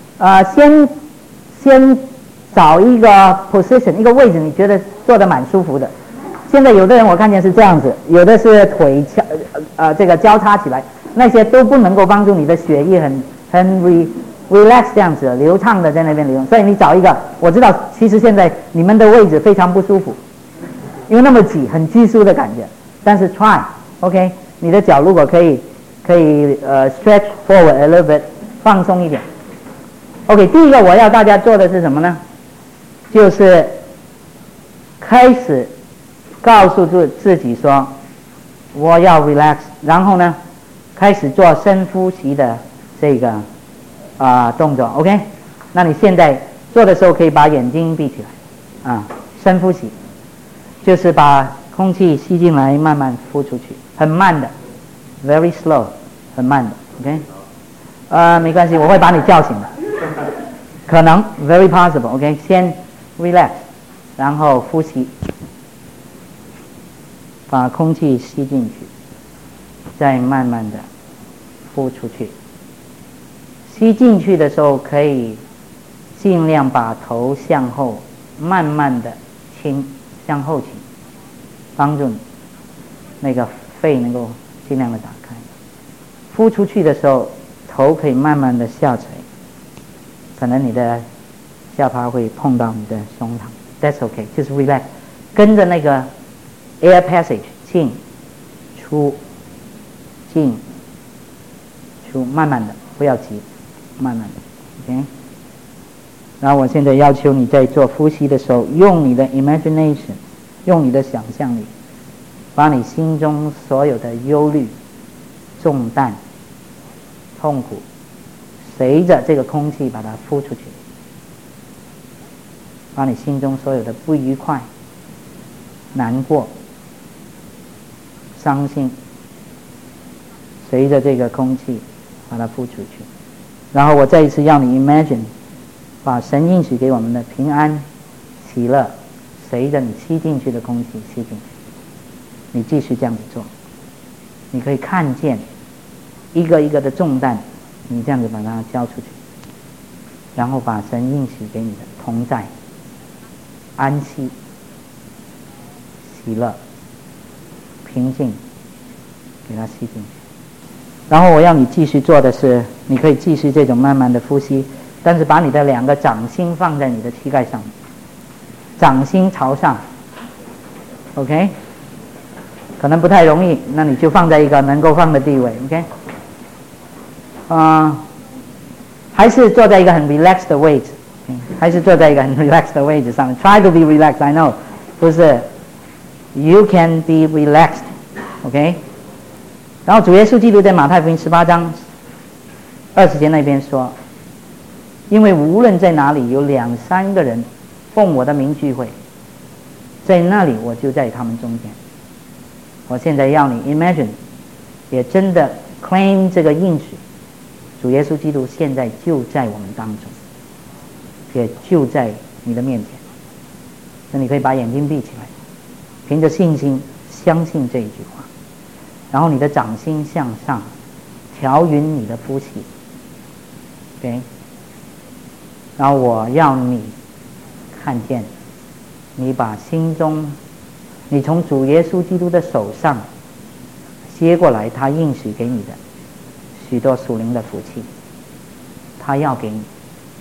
先找一个 position， 一个位置，你觉得坐得蛮舒服的。现在有的人我看见是这样子，有的是腿这个交叉起来，那些都不能够帮助你的血液很 relax 这样子流畅的在那边流动。所以你找一个，我知道其实现在你们的位置非常不舒服，因为那么挤，很拘束的感觉。但是 try OK， 你的脚如果可以stretch forward a little bit， 放松一点。OK， 第一个我要大家做的是什么呢？就是开始告诉自己说我要 relax， 然后呢开始做深呼吸的这个动作 OK。 那你现在做的时候可以把眼睛闭起来深呼吸，就是把空气吸进来慢慢呼出去，很慢的 very slow， 很慢的 OK。没关系，我会把你叫醒的可能 very possible。OK， 先 relax， 然后呼吸，把空气吸进去，再慢慢的呼出去。吸进去的时候可以尽量把头向后，慢慢的倾向后倾，帮助你那个肺能够尽量的打开。呼出去的时候，头可以慢慢的下垂，可能你的下巴会碰到你的胸膛。That's okay， 就是 relax， 跟着那个 air passage 进出进出，慢慢的，不要急，慢慢的 ，OK。然后我现在要求你在做呼吸的时候，用你的 imagination， 用你的想象力，把你心中所有的忧虑、重担、痛苦，随着这个空气把它呼出去，把你心中所有的不愉快、难过、伤心，随着这个空气把它呼出去。然后我再一次要你 imagine， 把神应许给我们的平安、喜乐，随着你吸进去的空气吸进去。你继续这样子做，你可以看见一个一个的重担，你这样子把它交出去，然后把神应许给你的同在、安息、喜乐、平静给它吸进去。然后我要你继续做的是，你可以继续这种慢慢的呼吸，但是把你的2个掌心放在你的膝盖上，掌心朝上 ，OK？ 可能不太容易，那你就放在一个能够放的地位 ，OK？ 还是坐在一个很 relaxed 的位置，还是坐在一个很 relaxed 的位置上 ，try to be relaxed。I know， 不是 ，you can be relaxed，OK？ 然后主耶稣基督在马太福音18章20节那边说，因为无论在哪里有2、3个人奉我的名聚会，在那里我就在他们中间。我现在要你 imagine， 也真的 claim 这个应许，主耶稣基督现在就在我们当中，也就在你的面前。那你可以把眼睛闭起来，凭着信心相信这一句话，然后你的掌心向上，调匀你的呼吸 ，OK。然后我要你看见，你把心中，你从主耶稣基督的手上接过来，他应许给你的许多属灵的福气，他要给你，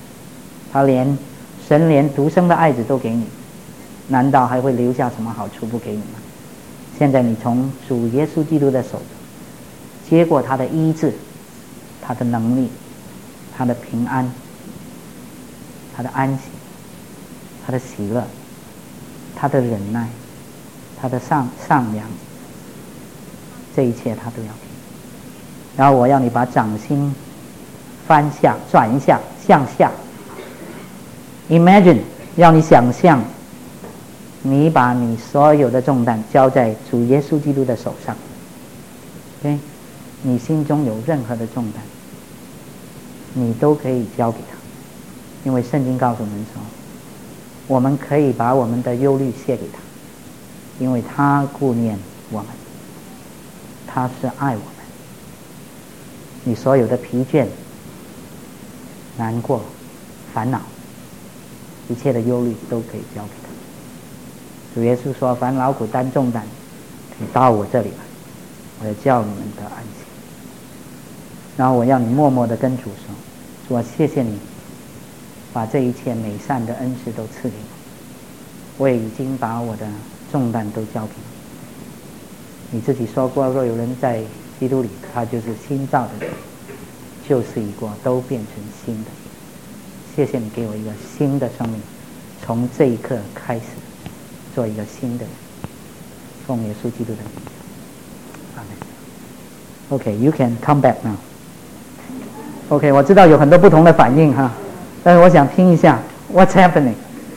神连独生的爱子都给你，难道还会留下什么好处不给你吗？现在你从主耶稣基督的手接过他的医治，他的能力，他的平安，他的安息，他的喜乐，他的忍耐，他的善良，这一切他都要给你。然后我要你把掌心翻下，转一下，向下 ，imagine， 要你想象，你把你所有的重担交在主耶稣基督的手上 ，OK， 你心中有任何的重担，你都可以交给他，因为圣经告诉我们说，我们可以把我们的忧虑卸给他，因为他顾念我们，他是爱我们。你所有的疲倦、难过、烦恼，一切的忧虑都可以交给他。主耶稣说：“凡劳苦担重担，你到我这里来，我要叫你们得安息。”然后我要你默默地跟主说：“主啊，谢谢你，把这一切美善的恩赐都赐给我，我也已经把我的重担都交给你。你自己说过，若有人在基督里，他就是新造的人，旧事已过，都变成新的。谢谢你给我一个新的生命，从这一刻开始做一个新的人，奉耶稣基督的名。阿门。Okay, you can come back now. OK， 我知道有很多不同的反应哈，但是我想听一下 What's happening？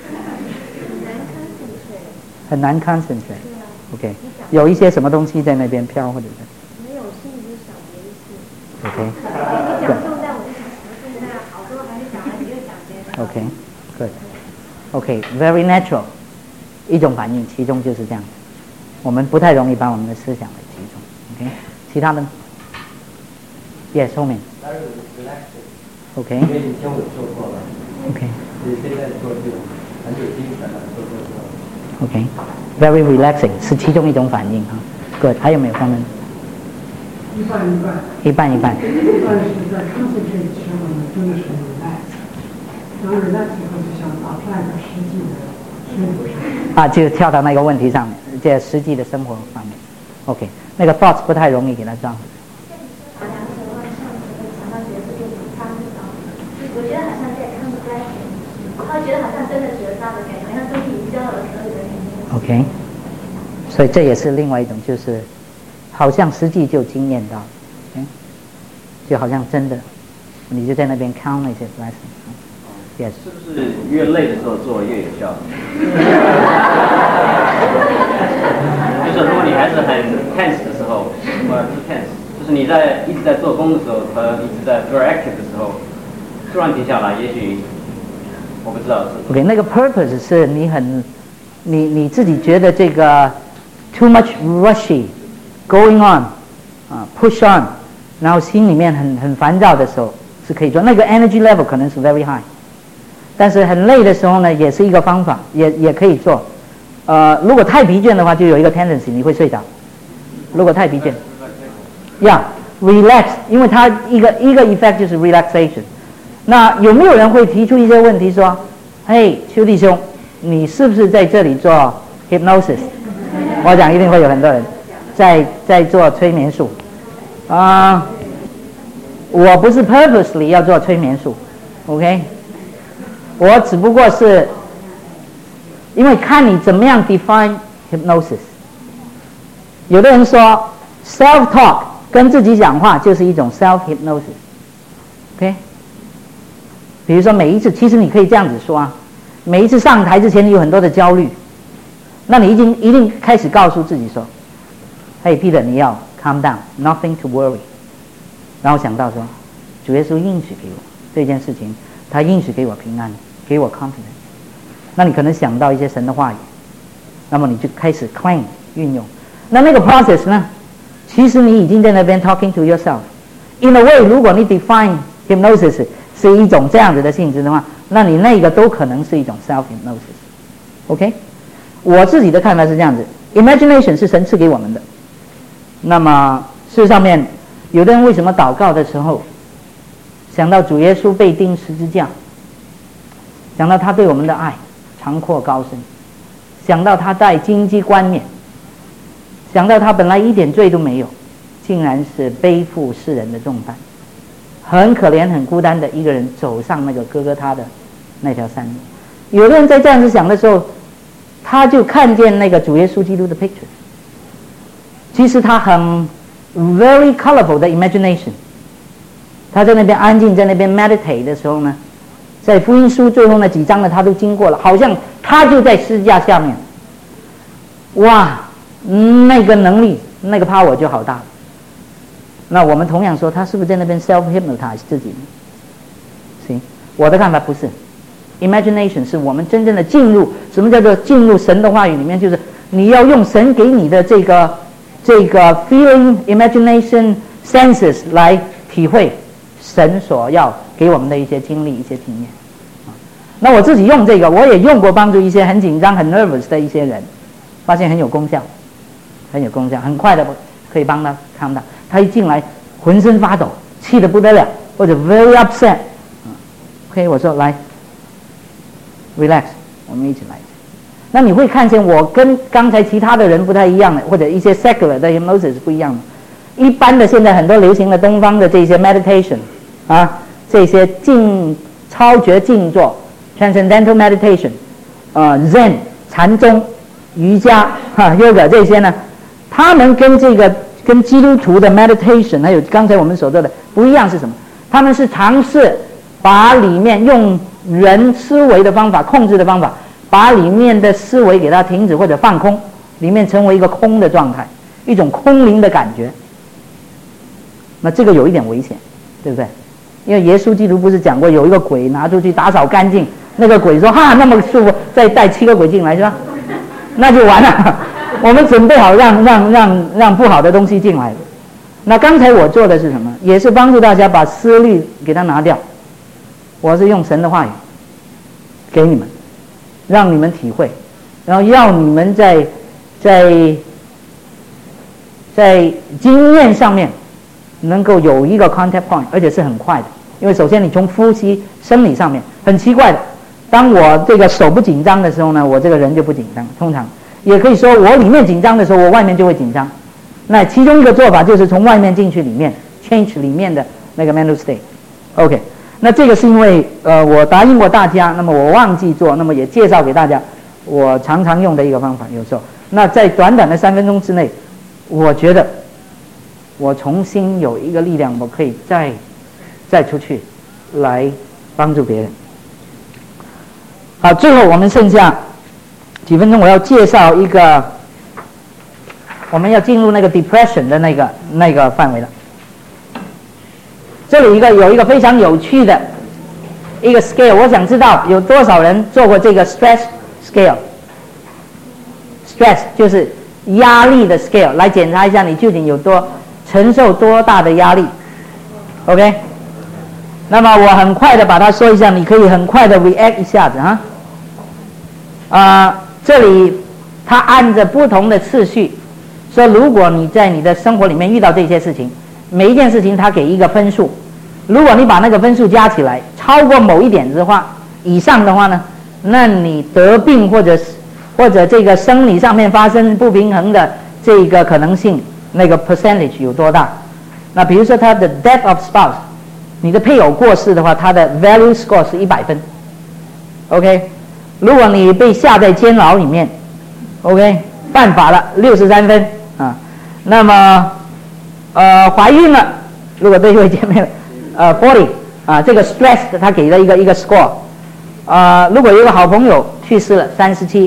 很难 concentrate。OK， 有一些什么东西在那边飘，或者是？ 没有，心里就想别的事。 OK。 你讲重担，我就想什么重担，好多还没讲完，你又讲别的。 OK，good，OK，very natural， 一种反应，其中就是这样。我们不太容易把我们的思想给集中。OK， 其他的 ？Yes， 后面。OK。 因为以前我做过了。 OK。 所以现在做这种很有精神的做。 OK，very relaxing 是其中一种反应哈。Good， 还有没有方面？ 一半。 一半。 一半是在 concentrate 时候呢，真的是 relax， 然后 relax 以后就想apply 到实际的生活上。 啊，就跳到那个问题上面，这实际的生活方面。OK， 那个 thoughts 不太容易给它装。 我觉得好像在看不开，他觉得好像真的觉察的感觉，好像东西已经交到了手里的感觉。 OK， 所以这也是另外一种，就是好像实际就经验到，就好像真的，你就在那边 count 那些 lesson。Yes。 是不是越累的时候做越有效？就是如果你还是很 tense 的时候，或者是 tense， 就是你一直在做工的时候和一直在 very active 的时候，突然停下来，也许我不知道是。 OK， 那个 purpose 是你自己觉得这个 too much rushy going on， push on， 然后心里面很烦躁的时候是可以做，那个 energy level 可能是 very high， 但是很累的时候呢，也是一个方法，也可以做。如果太疲倦的话，就有一个 tendency 你会睡着。如果太疲倦 ，relax， 因为它一个 effect 就是 relaxation。那有没有人会提出一些问题说，嘿，邱弟兄，你是不是在这里做 hypnosis？ 我讲一定会有很多人在做催眠术。我不是 purposely 要做催眠术 ，OK？ 我只不过是因为看你怎么样 define hypnosis。有的人说 self talk 跟自己讲话就是一种 self hypnosis，OK？ 比如说每一次，其实你可以这样子说啊，每一次上台之前你有很多的焦虑，那你一定开始告诉自己说，嘿 Peter 你要 calm down， nothing to worry， 然后想到说，主耶稣应许给我这件事情，他应许给我平安，给我 confidence， 那你可能想到一些神的话语，那么你就开始 claim 运用，那个 process 呢，其实你已经在那边 talking to yourself。 In a way， 如果你 define hypnosis 是一种这样子的性质的话，那你那个都可能是一种 self hypnosis。OK， 我自己的看法是这样子 ，imagination 是神赐给我们的。那么事实上面，有的人为什么祷告的时候想到主耶稣被钉十字架，想到他对我们的爱长阔高深，想到他戴荆棘冠冕，想到他本来一点罪都没有，竟然是背负世人的重担，很可怜很孤单的一个人走上那个哥哥他的那条山路。有的人在这样子想的时候，他就看见那个主耶稣基督的 picture， 其实他很 very colorful 的 imagination。 他在那边安静，在那边 meditate 的时候呢，在福音书最后那几章呢，他都经过了，好像他就在十字架下面。哇，那个能力，那个 power 就好大了。那我们同样说，他是不是在那边 self hypnotize 自己呢？行，我的看法不是。Imagination 是我们真正的进入，什么叫做进入神的话语里面？就是你要用神给你的这个 feeling imagination senses 来体会神所要给我们的一些经历、一些经验。那我自己用这个，我也用过帮助一些很紧张、很 nervous 的一些人，发现很有功效，很有功效，很快的可以帮他看到。他一进来浑身发抖，气得不得了，或者 very upset。OK， 我说来 relax， 我们一起来。那你会看见我跟刚才其他的人不太一样的，或者一些 secular 的 hypnosis 不一样的。一般的现在很多流行的东方的这些 meditation 啊，这些超觉静坐 transcendental meditation， Zen 禅宗、瑜伽yoga 这些呢，他们跟基督徒的 meditation 还有刚才我们所说的不一样是什么？他们是尝试把里面用人思维的方法、控制的方法，把里面的思维给它停止或者放空，里面成为一个空的状态，一种空灵的感觉。那这个有一点危险，对不对？ 因为耶稣基督不是讲过有一个鬼拿出去打扫干净，那个鬼说哈那么舒服，再带7个鬼进来是吧？那就完了。我们准备好让不好的东西进来。那刚才我做的是什么？也是帮助大家把思虑给它拿掉。我是用神的话语给你们，让你们体会，然后要你们在经验上面能够有一个 contact point， 而且是很快的。因为首先你从呼吸生理上面很奇怪的，当我这个手不紧张的时候呢，我这个人就不紧张。通常也可以说我里面紧张的时候，我外面就会紧张。那其中一个做法就是从外面进去里面 change 里面的那个 mental state。OK， 那这个是因为我答应过大家，那么我忘记做，那么也介绍给大家我常常用的一个方法。有时候那在短短的3分钟之内，我觉得我重新有一个力量，我可以再出去来帮助别人。好，最后我们剩下几分钟，我要介绍一个，我们要进入那个 depression 的那个范围了。这里有一个非常有趣的一个 scale， 我想知道有多少人做过这个 stress scale。stress 就是压力的 scale， 来检查一下你究竟承受多大的压力。OK， 那么我很快的把它说一下，你可以很快的 react 一下子这里它按着不同的次序说，如果你在你的生活里面遇到这些事情，每一件事情它给一个分数，如果你把那个分数加起来超过某一点的话以上的话呢，那你得病或者这个生理上面发生不平衡的这个可能性，那个 percentage 有多大。那比如说他的 death of spouse， 你的配偶过世的话，他的 value score 是100分。 OK， 如果你被下在监牢里面 OK 犯法了63分啊。那么怀孕了，如果对一位姐妹40啊，这个 stress 他给了一个 score。如果有一个好朋友去世了37，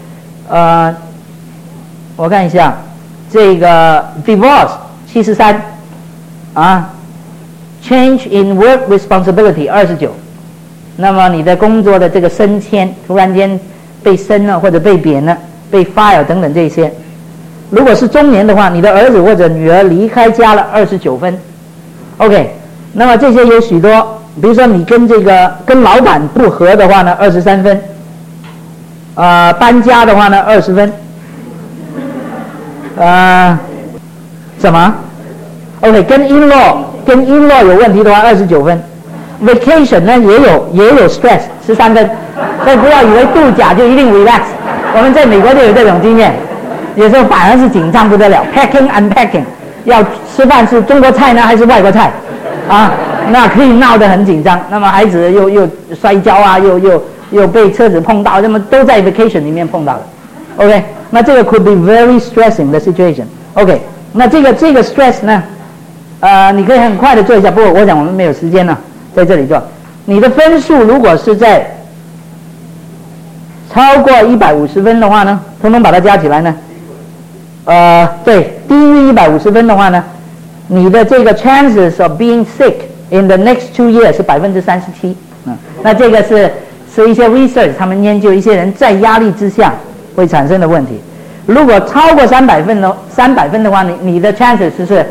我看一下这个 divorce 73啊 ，change in work responsibility 29，那么你的工作的这个升迁突然间被升了或者被贬了，被 fire 等等这些。如果是中年的话，你的儿子或者女儿离开家了29分。OK， 那么这些有许多，比如说你跟老板不合的话呢，23分。搬家的话呢20分。什么 ？OK， 跟 in-law 有问题的话29分。Vacation 呢也有 stress 13分，所以不要以为度假就一定 relax。我们在美国就有这种经验，有时候反而是紧张不得了 ，packing unpacking， 要吃饭是中国菜呢还是外国菜啊？那可以闹得很紧张。那么孩子又摔跤啊，又被车子碰到，那么都在 vacation 里面碰到了。OK， 那这个 could be very stressing 的 situation。OK， 那这个 stress 呢，你可以很快的做一下，不过我想我们没有时间了，在这里做。你的分数如果是在超过150分的话呢，统统把它加起来呢，对，低于150分的话呢，你的这个 chances of being sick in the next 2 years 是37%。那这个是一些 research 他们研究一些人在压力之下会产生的问题。如果超过300分的话，你的 chances 是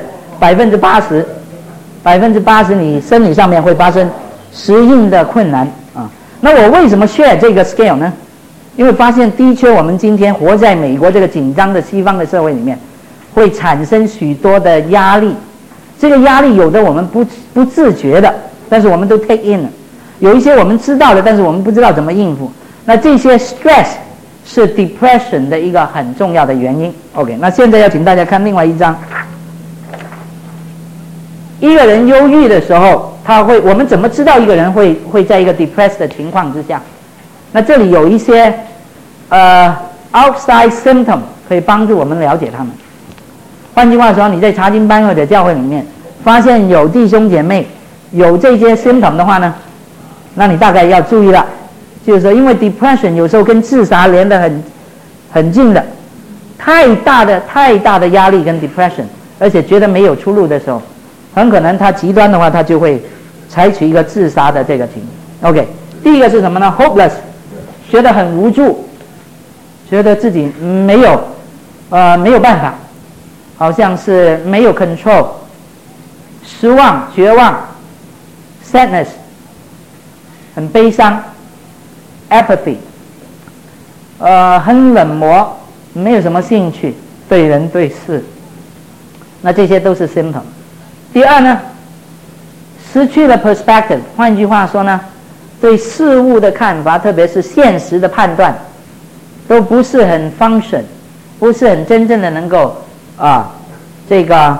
80%，你生理上面会发生适应的困难啊。那我为什么 share 这个 scale 呢？因为发现的确我们今天活在美国这个紧张的西方的社会里面，会产生许多的压力。这个压力有的我们不自觉的，但是我们都 take in 了。有一些我们知道的，但是我们不知道怎么应付。那这些 stress 是 depression 的一个很重要的原因。OK， 那现在要请大家看另外一张。一个人忧郁的时候，我们怎么知道一个人会在一个 depressed 的情况之下？那这里有一些outside symptom 可以帮助我们了解他们。换句话说，你在查经班或者教会里面发现有弟兄姐妹有这些 symptom 的话呢，那你大概要注意了，就是说，因为 depression 有时候跟自杀连得很近的，太大的压力跟 depression， 而且觉得没有出路的时候，很可能他极端的话，他就会采取一个自杀的这个情况。OK， 第一个是什么呢 ？hopeless， 觉得很无助，觉得自己没有办法，好像是没有 control， 失望、绝望 ，sadness， 很悲伤 ，apathy， 很冷漠，没有什么兴趣，对人对事。那这些都是 symptom。第二呢，失去了 perspective， 换句话说呢，对事物的看法，特别是现实的判断，都不是很 function， 不是很真正的能够这个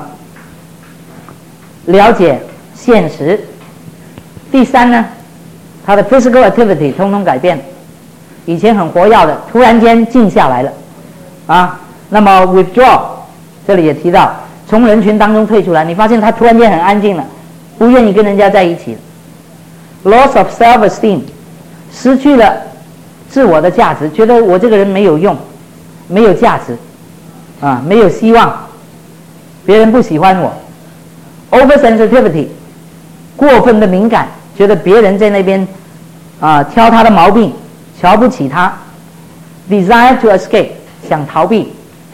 了解现实。第三呢，他的 physical activity 通通改变，以前很活跃的，突然间静下来了，那么 withdraw， 这里也提到。从人群当中退出来，你发现他突然间很安静了，不愿意跟人家在一起。Loss of self-esteem， 失去了自我的价值，觉得我这个人没有用，没有价值，没有希望，别人不喜欢我。Oversensitivity， 过分的敏感，觉得别人在那边挑他的毛病，瞧不起他。Desire to escape， 想逃避。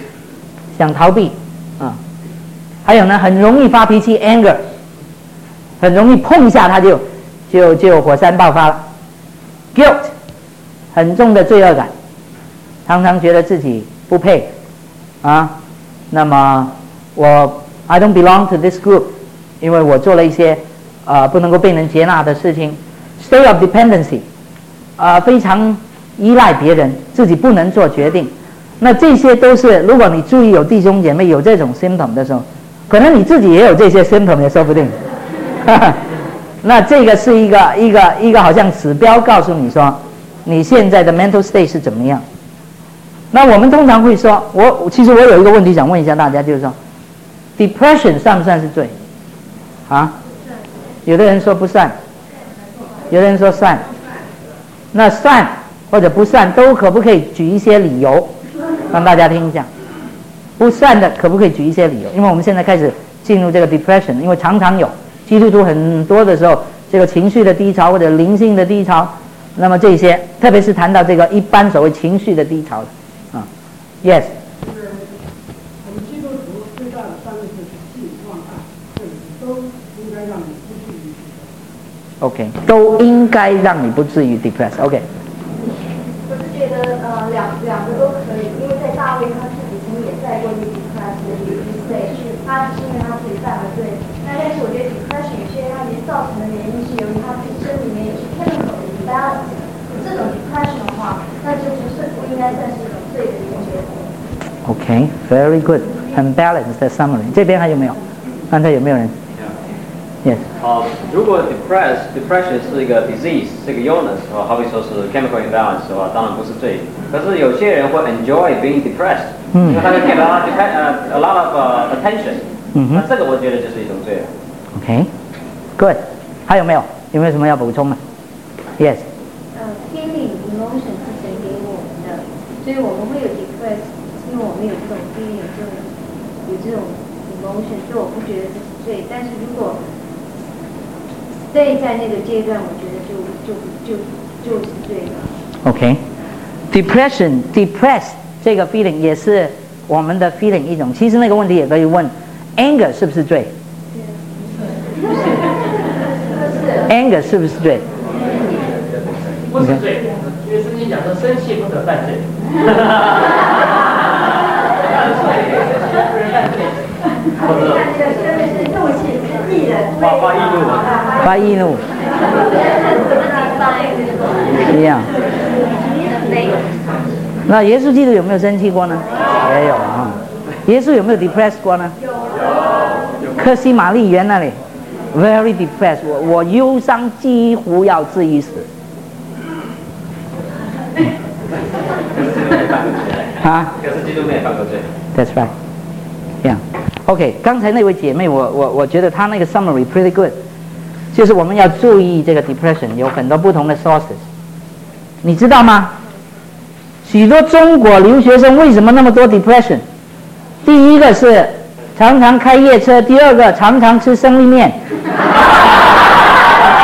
还有呢，很容易发脾气 anger， 很容易碰一下他就火山爆发了。guilt， 很重的罪恶感，常常觉得自己不配那么I don't belong to this group， 因为我做了一些不能够被人接纳的事情。state of dependency， 非常依赖别人，自己不能做决定。那这些都是，如果你注意有弟兄姐妹有这种 symptom 的时候，可能你自己也有这些 symptom 也说不定。那这个是一个好像指标，告诉你说你现在的 mental state 是怎么样。那我们通常会说，其实我有一个问题想问一下大家，就是说 depression 算不算是罪？有的人说不算，有的人说算。那算或者不算都可不可以举一些理由让大家听一下？不算的可不可以举一些理由？因为我们现在开始进入这个 depression， 因为常常有基督徒很多的时候，这个情绪的低潮或者灵性的低潮，那么这些特别是谈到这个一般所谓情绪的低潮yes。 我们基督徒最大的三个字是心理状态，都应该让你不至于 OK， 都应该让你不至于 depressed。OK。 我是觉得两个都可以，因为在大卫他自己曾经也在过depression的stage，他是因为他自己犯了罪。但是我觉得 depression 有些它造成的原因是由于他自己身里面有些 chemical 的 imbalance。这种 depression 的话，那就不应该算是一种罪的一种结果。 OK， very good， 很 balanced 的 summary。这边还有没有？刚才有没有人 ？Yes。 如果 depression 是一个 disease， 是一个 illness 的话，好比说是 chemical imbalance 的话，当然不是罪。可是有些人会 enjoy being depressed， 因为他们 get a lot of attention。那这个我觉得就是一种罪了。 OK，good， 还有没有？有没有什么要补充的 ？Yes。 feeling emotion 是神给我们的，所以我们会有 depressed， 因为我们有这种 feeling， 有这种 emotion， 所以我不觉得这是罪。但是如果在那个阶段，我觉得就是罪了。 OK，depressed 这个 feeling 也是我们的 feeling 一种。其实那个问题也可以问 ，anger 是不是罪？anger 是不是罪？ 不是罪，因为圣经讲说生气不可犯罪。 发易怒。一样。那耶稣基督有没有生气过呢？也有耶稣有没有 depressed 过呢？有。客西马利园那里 ，very depressed， 我忧伤几乎要至于死。 可是基督没有犯过罪。 That's right。OK， 刚才那位姐妹，我觉得她那个 summary pretty good， 就是我们要注意这个 depression 有很多不同的 sources， 你知道吗？许多中国留学生为什么那么多 depression？ 第一个是常常开夜车，第二个常常吃生力面。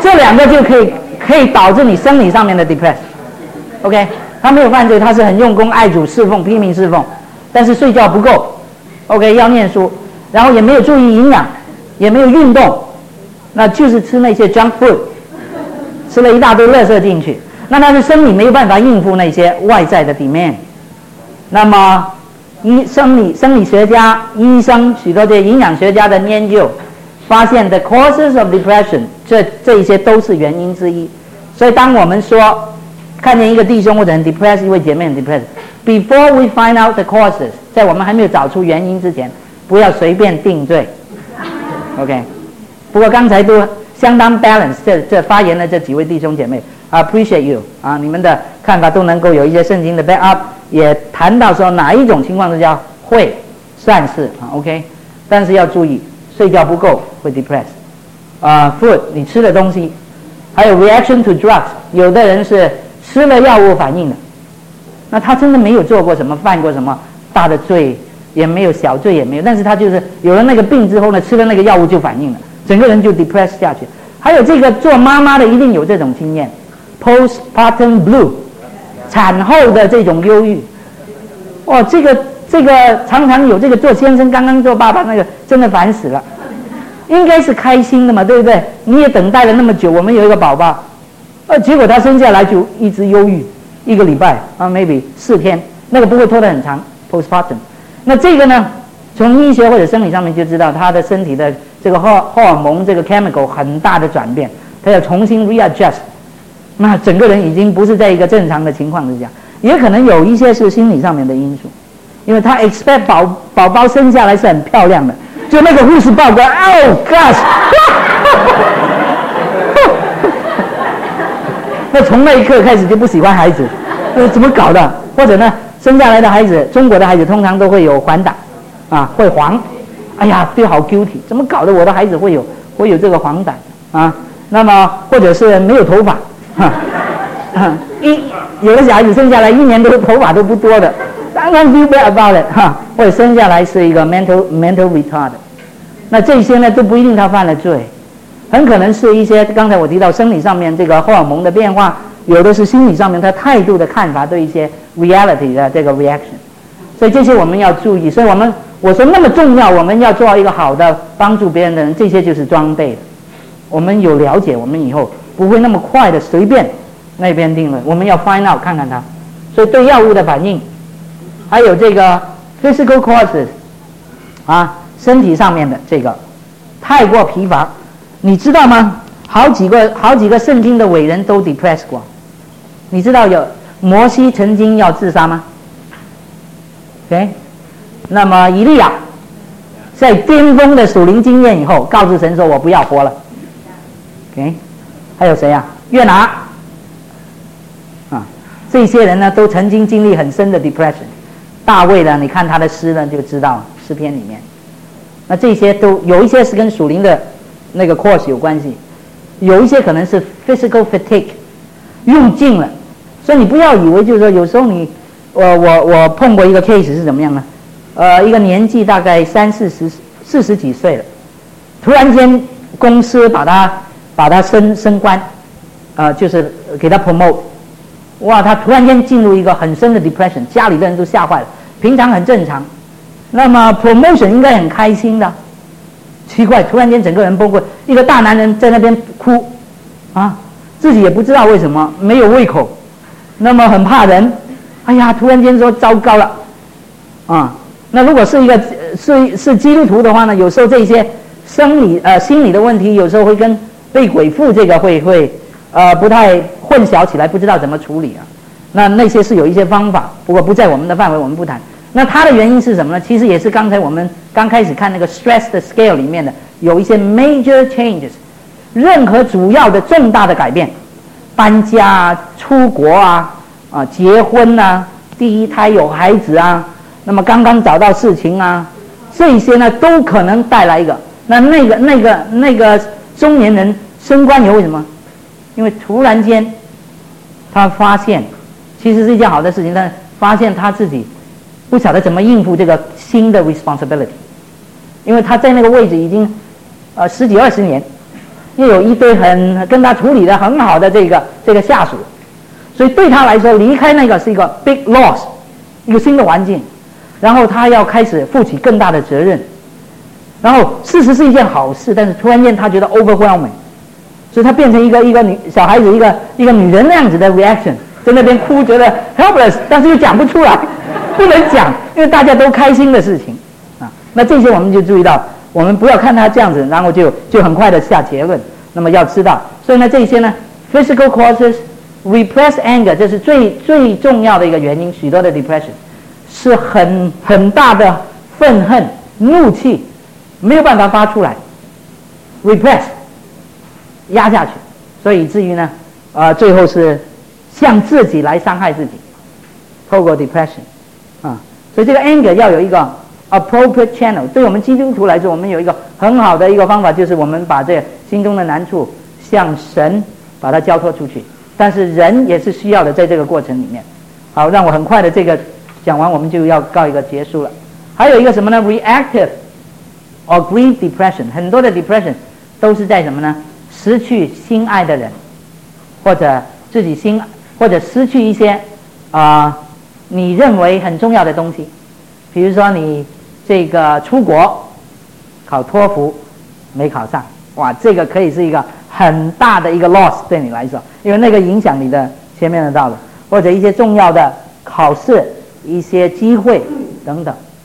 这两个就可以导致你生理上面的 depress。OK， 他没有犯罪，他是很用功、爱主、侍奉、拼命侍奉，但是睡觉不够。OK， 要念书，然后也没有注意营养，也没有运动，那就是吃那些 junk food， 吃了一大堆垃圾进去，那他的生理没有办法应付那些外在的 demand。那么生理学家、医生、许多这些营养学家的研究发现 the causes of depression， 这一些都是原因之一。所以当我们说看见一个弟兄或者很 depressed， 一位姐妹很 depressed，before we find out the causes， 在我们还没有找出原因之前，不要随便定罪。OK， 不过刚才都相当 balance， 这发言的这几位弟兄姐妹 ，appreciate you 啊，你们的看法都能够有一些圣经的 back up， 也谈到说哪一种情况之下会算是OK， 但是要注意，睡觉不够会 depress，food 你吃的东西，还有 reaction to drugs， 有的人是吃了药物反应的，那他真的没有做过什么犯过什么大的罪，也没有小罪也没有，但是他就是有了那个病之后呢，吃了那个药物就反应了，整个人就 depress 下去。还有这个做妈妈的一定有这种经验 ，postpartum blue， 产后的这种忧郁。哦，这个常常有这个做先生刚刚做爸爸那个真的烦死了，应该是开心的嘛，对不对？你也等待了那么久，我们有一个宝宝，结果他生下来就一直忧郁，1个礼拜啊 ，maybe 4天，那个不会拖得很长 postpartum。那这个呢，从医学或者生理上面就知道他的身体的这个荷尔蒙这个 chemical 很大的转变，他要重新 readjust， 那整个人已经不是在一个正常的情况之下，也可能有一些是心理上面的因素，因为他 expect 宝宝生下来是很漂亮的，就那个护士报告 ，Oh gosh， 那从那一刻开始就不喜欢孩子，怎么搞的？或者呢，生下来的孩子，中国的孩子通常都会有黄疸，啊，会黄，哎呀，对，好 guilty， 怎么搞的？我的孩子会有这个黄疸啊？那么或者是没有头发，有的小孩子生下来1年都头发都不多的，当然 feel bad about it 哈，或者生下来是一个 mental retard， 那这些呢都不一定他犯了罪，很可能是一些刚才我提到生理上面这个荷尔蒙的变化，有的是心理上面他态度的看法对一些 reality 的这个 reaction， 所以这些我们要注意。所以我说那么重要，我们要做一个好的帮助别人的人，这些就是装备的。我们有了解，我们以后不会那么快的随便那边定论，我们要 find out 看看它。所以对药物的反应，还有这个 physical causes 啊，身体上面的这个太过疲乏，你知道吗？好几个圣经的伟人都 depressed 过。你知道有摩西曾经要自杀吗 ？OK， 那么以利亚在巅峰的属灵经验以后，告诉神说：“我不要活了。” OK， 还有谁啊？约拿啊，这些人呢都曾经经历很深的 depression。大卫呢，你看他的诗呢就知道，诗篇里面，那这些都有一些是跟属灵的那个 course 有关系，有一些可能是 physical fatigue， 用尽了。所以你不要以为就是说，有时候你，我碰过一个 case 是怎么样呢？一个年纪大概40几岁了，突然间公司把他升官，就是给他 promote， 哇，他突然间进入一个很深的 depression， 家里的人都吓坏了，平常很正常，那么 promotion 应该很开心的，奇怪，突然间整个人崩溃，一个大男人在那边哭，啊，自己也不知道为什么，没有胃口。那么很怕人，哎呀，突然间说糟糕了，啊，那如果是一个是基督徒的话呢，有时候这些心理的问题，有时候会跟被鬼附这个会不太混淆起来，不知道怎么处理啊。那些是有一些方法，不过不在我们的范围，我们不谈。那它的原因是什么呢？其实也是刚才我们刚开始看那个 stress 的 scale 里面的有一些 major changes， 任何主要的重大的改变。搬家啊，出国啊，结婚啊，第一胎有孩子啊，那么刚刚找到事情啊，这些呢都可能带来一个。那个中年人升官以后为什么？因为突然间他发现，其实是一件好的事情，但发现他自己不晓得怎么应付这个新的 responsibility， 因为他在那个位置已经10几20年。 又有一堆跟他处理的很好的这个下属，所以对他来说，离开那个是一个 big loss， 一个新的环境，然后他要开始负起更大的责任，然后事实是一件好事，但是突然间他觉得 overwhelming， 所以他变成一个小孩子一个女人那样子的 reaction， 在那边哭，觉得 helpless， 但是又讲不出来，不能讲，因为大家都开心的事情啊。那这些我们就注意到，我们不要看他这样子，然后就很快的下结论。那么要知道，所以呢，这些呢 physical causes repressed anger， 这是最重要的一个原因。许多的 depression 是很大的愤恨、怒气，没有办法发出来 ，repress 压下去，所以以至于呢，最后是向自己来伤害自己，透过 depression 啊，所以这个 anger 要有一个 appropriate channel。对我们基督徒来说，我们有一个很好的一个方法，就是我们把这心中的难处向神把它交托出去。但是人也是需要的，在这个过程里面。好，让我很快的这个讲完，我们就要告一个结束了。还有一个什么呢 ？reactive or grief depression， 很多的 depression 都是在什么呢？失去心爱的人，或者或者失去一些你认为很重要的东西，比如说你这个出国考托福没考上，哇，这个可以是一个很大的一个 loss 对你来说，因为那个影响你的前面的道路，或者一些重要的考试、一些机会等等。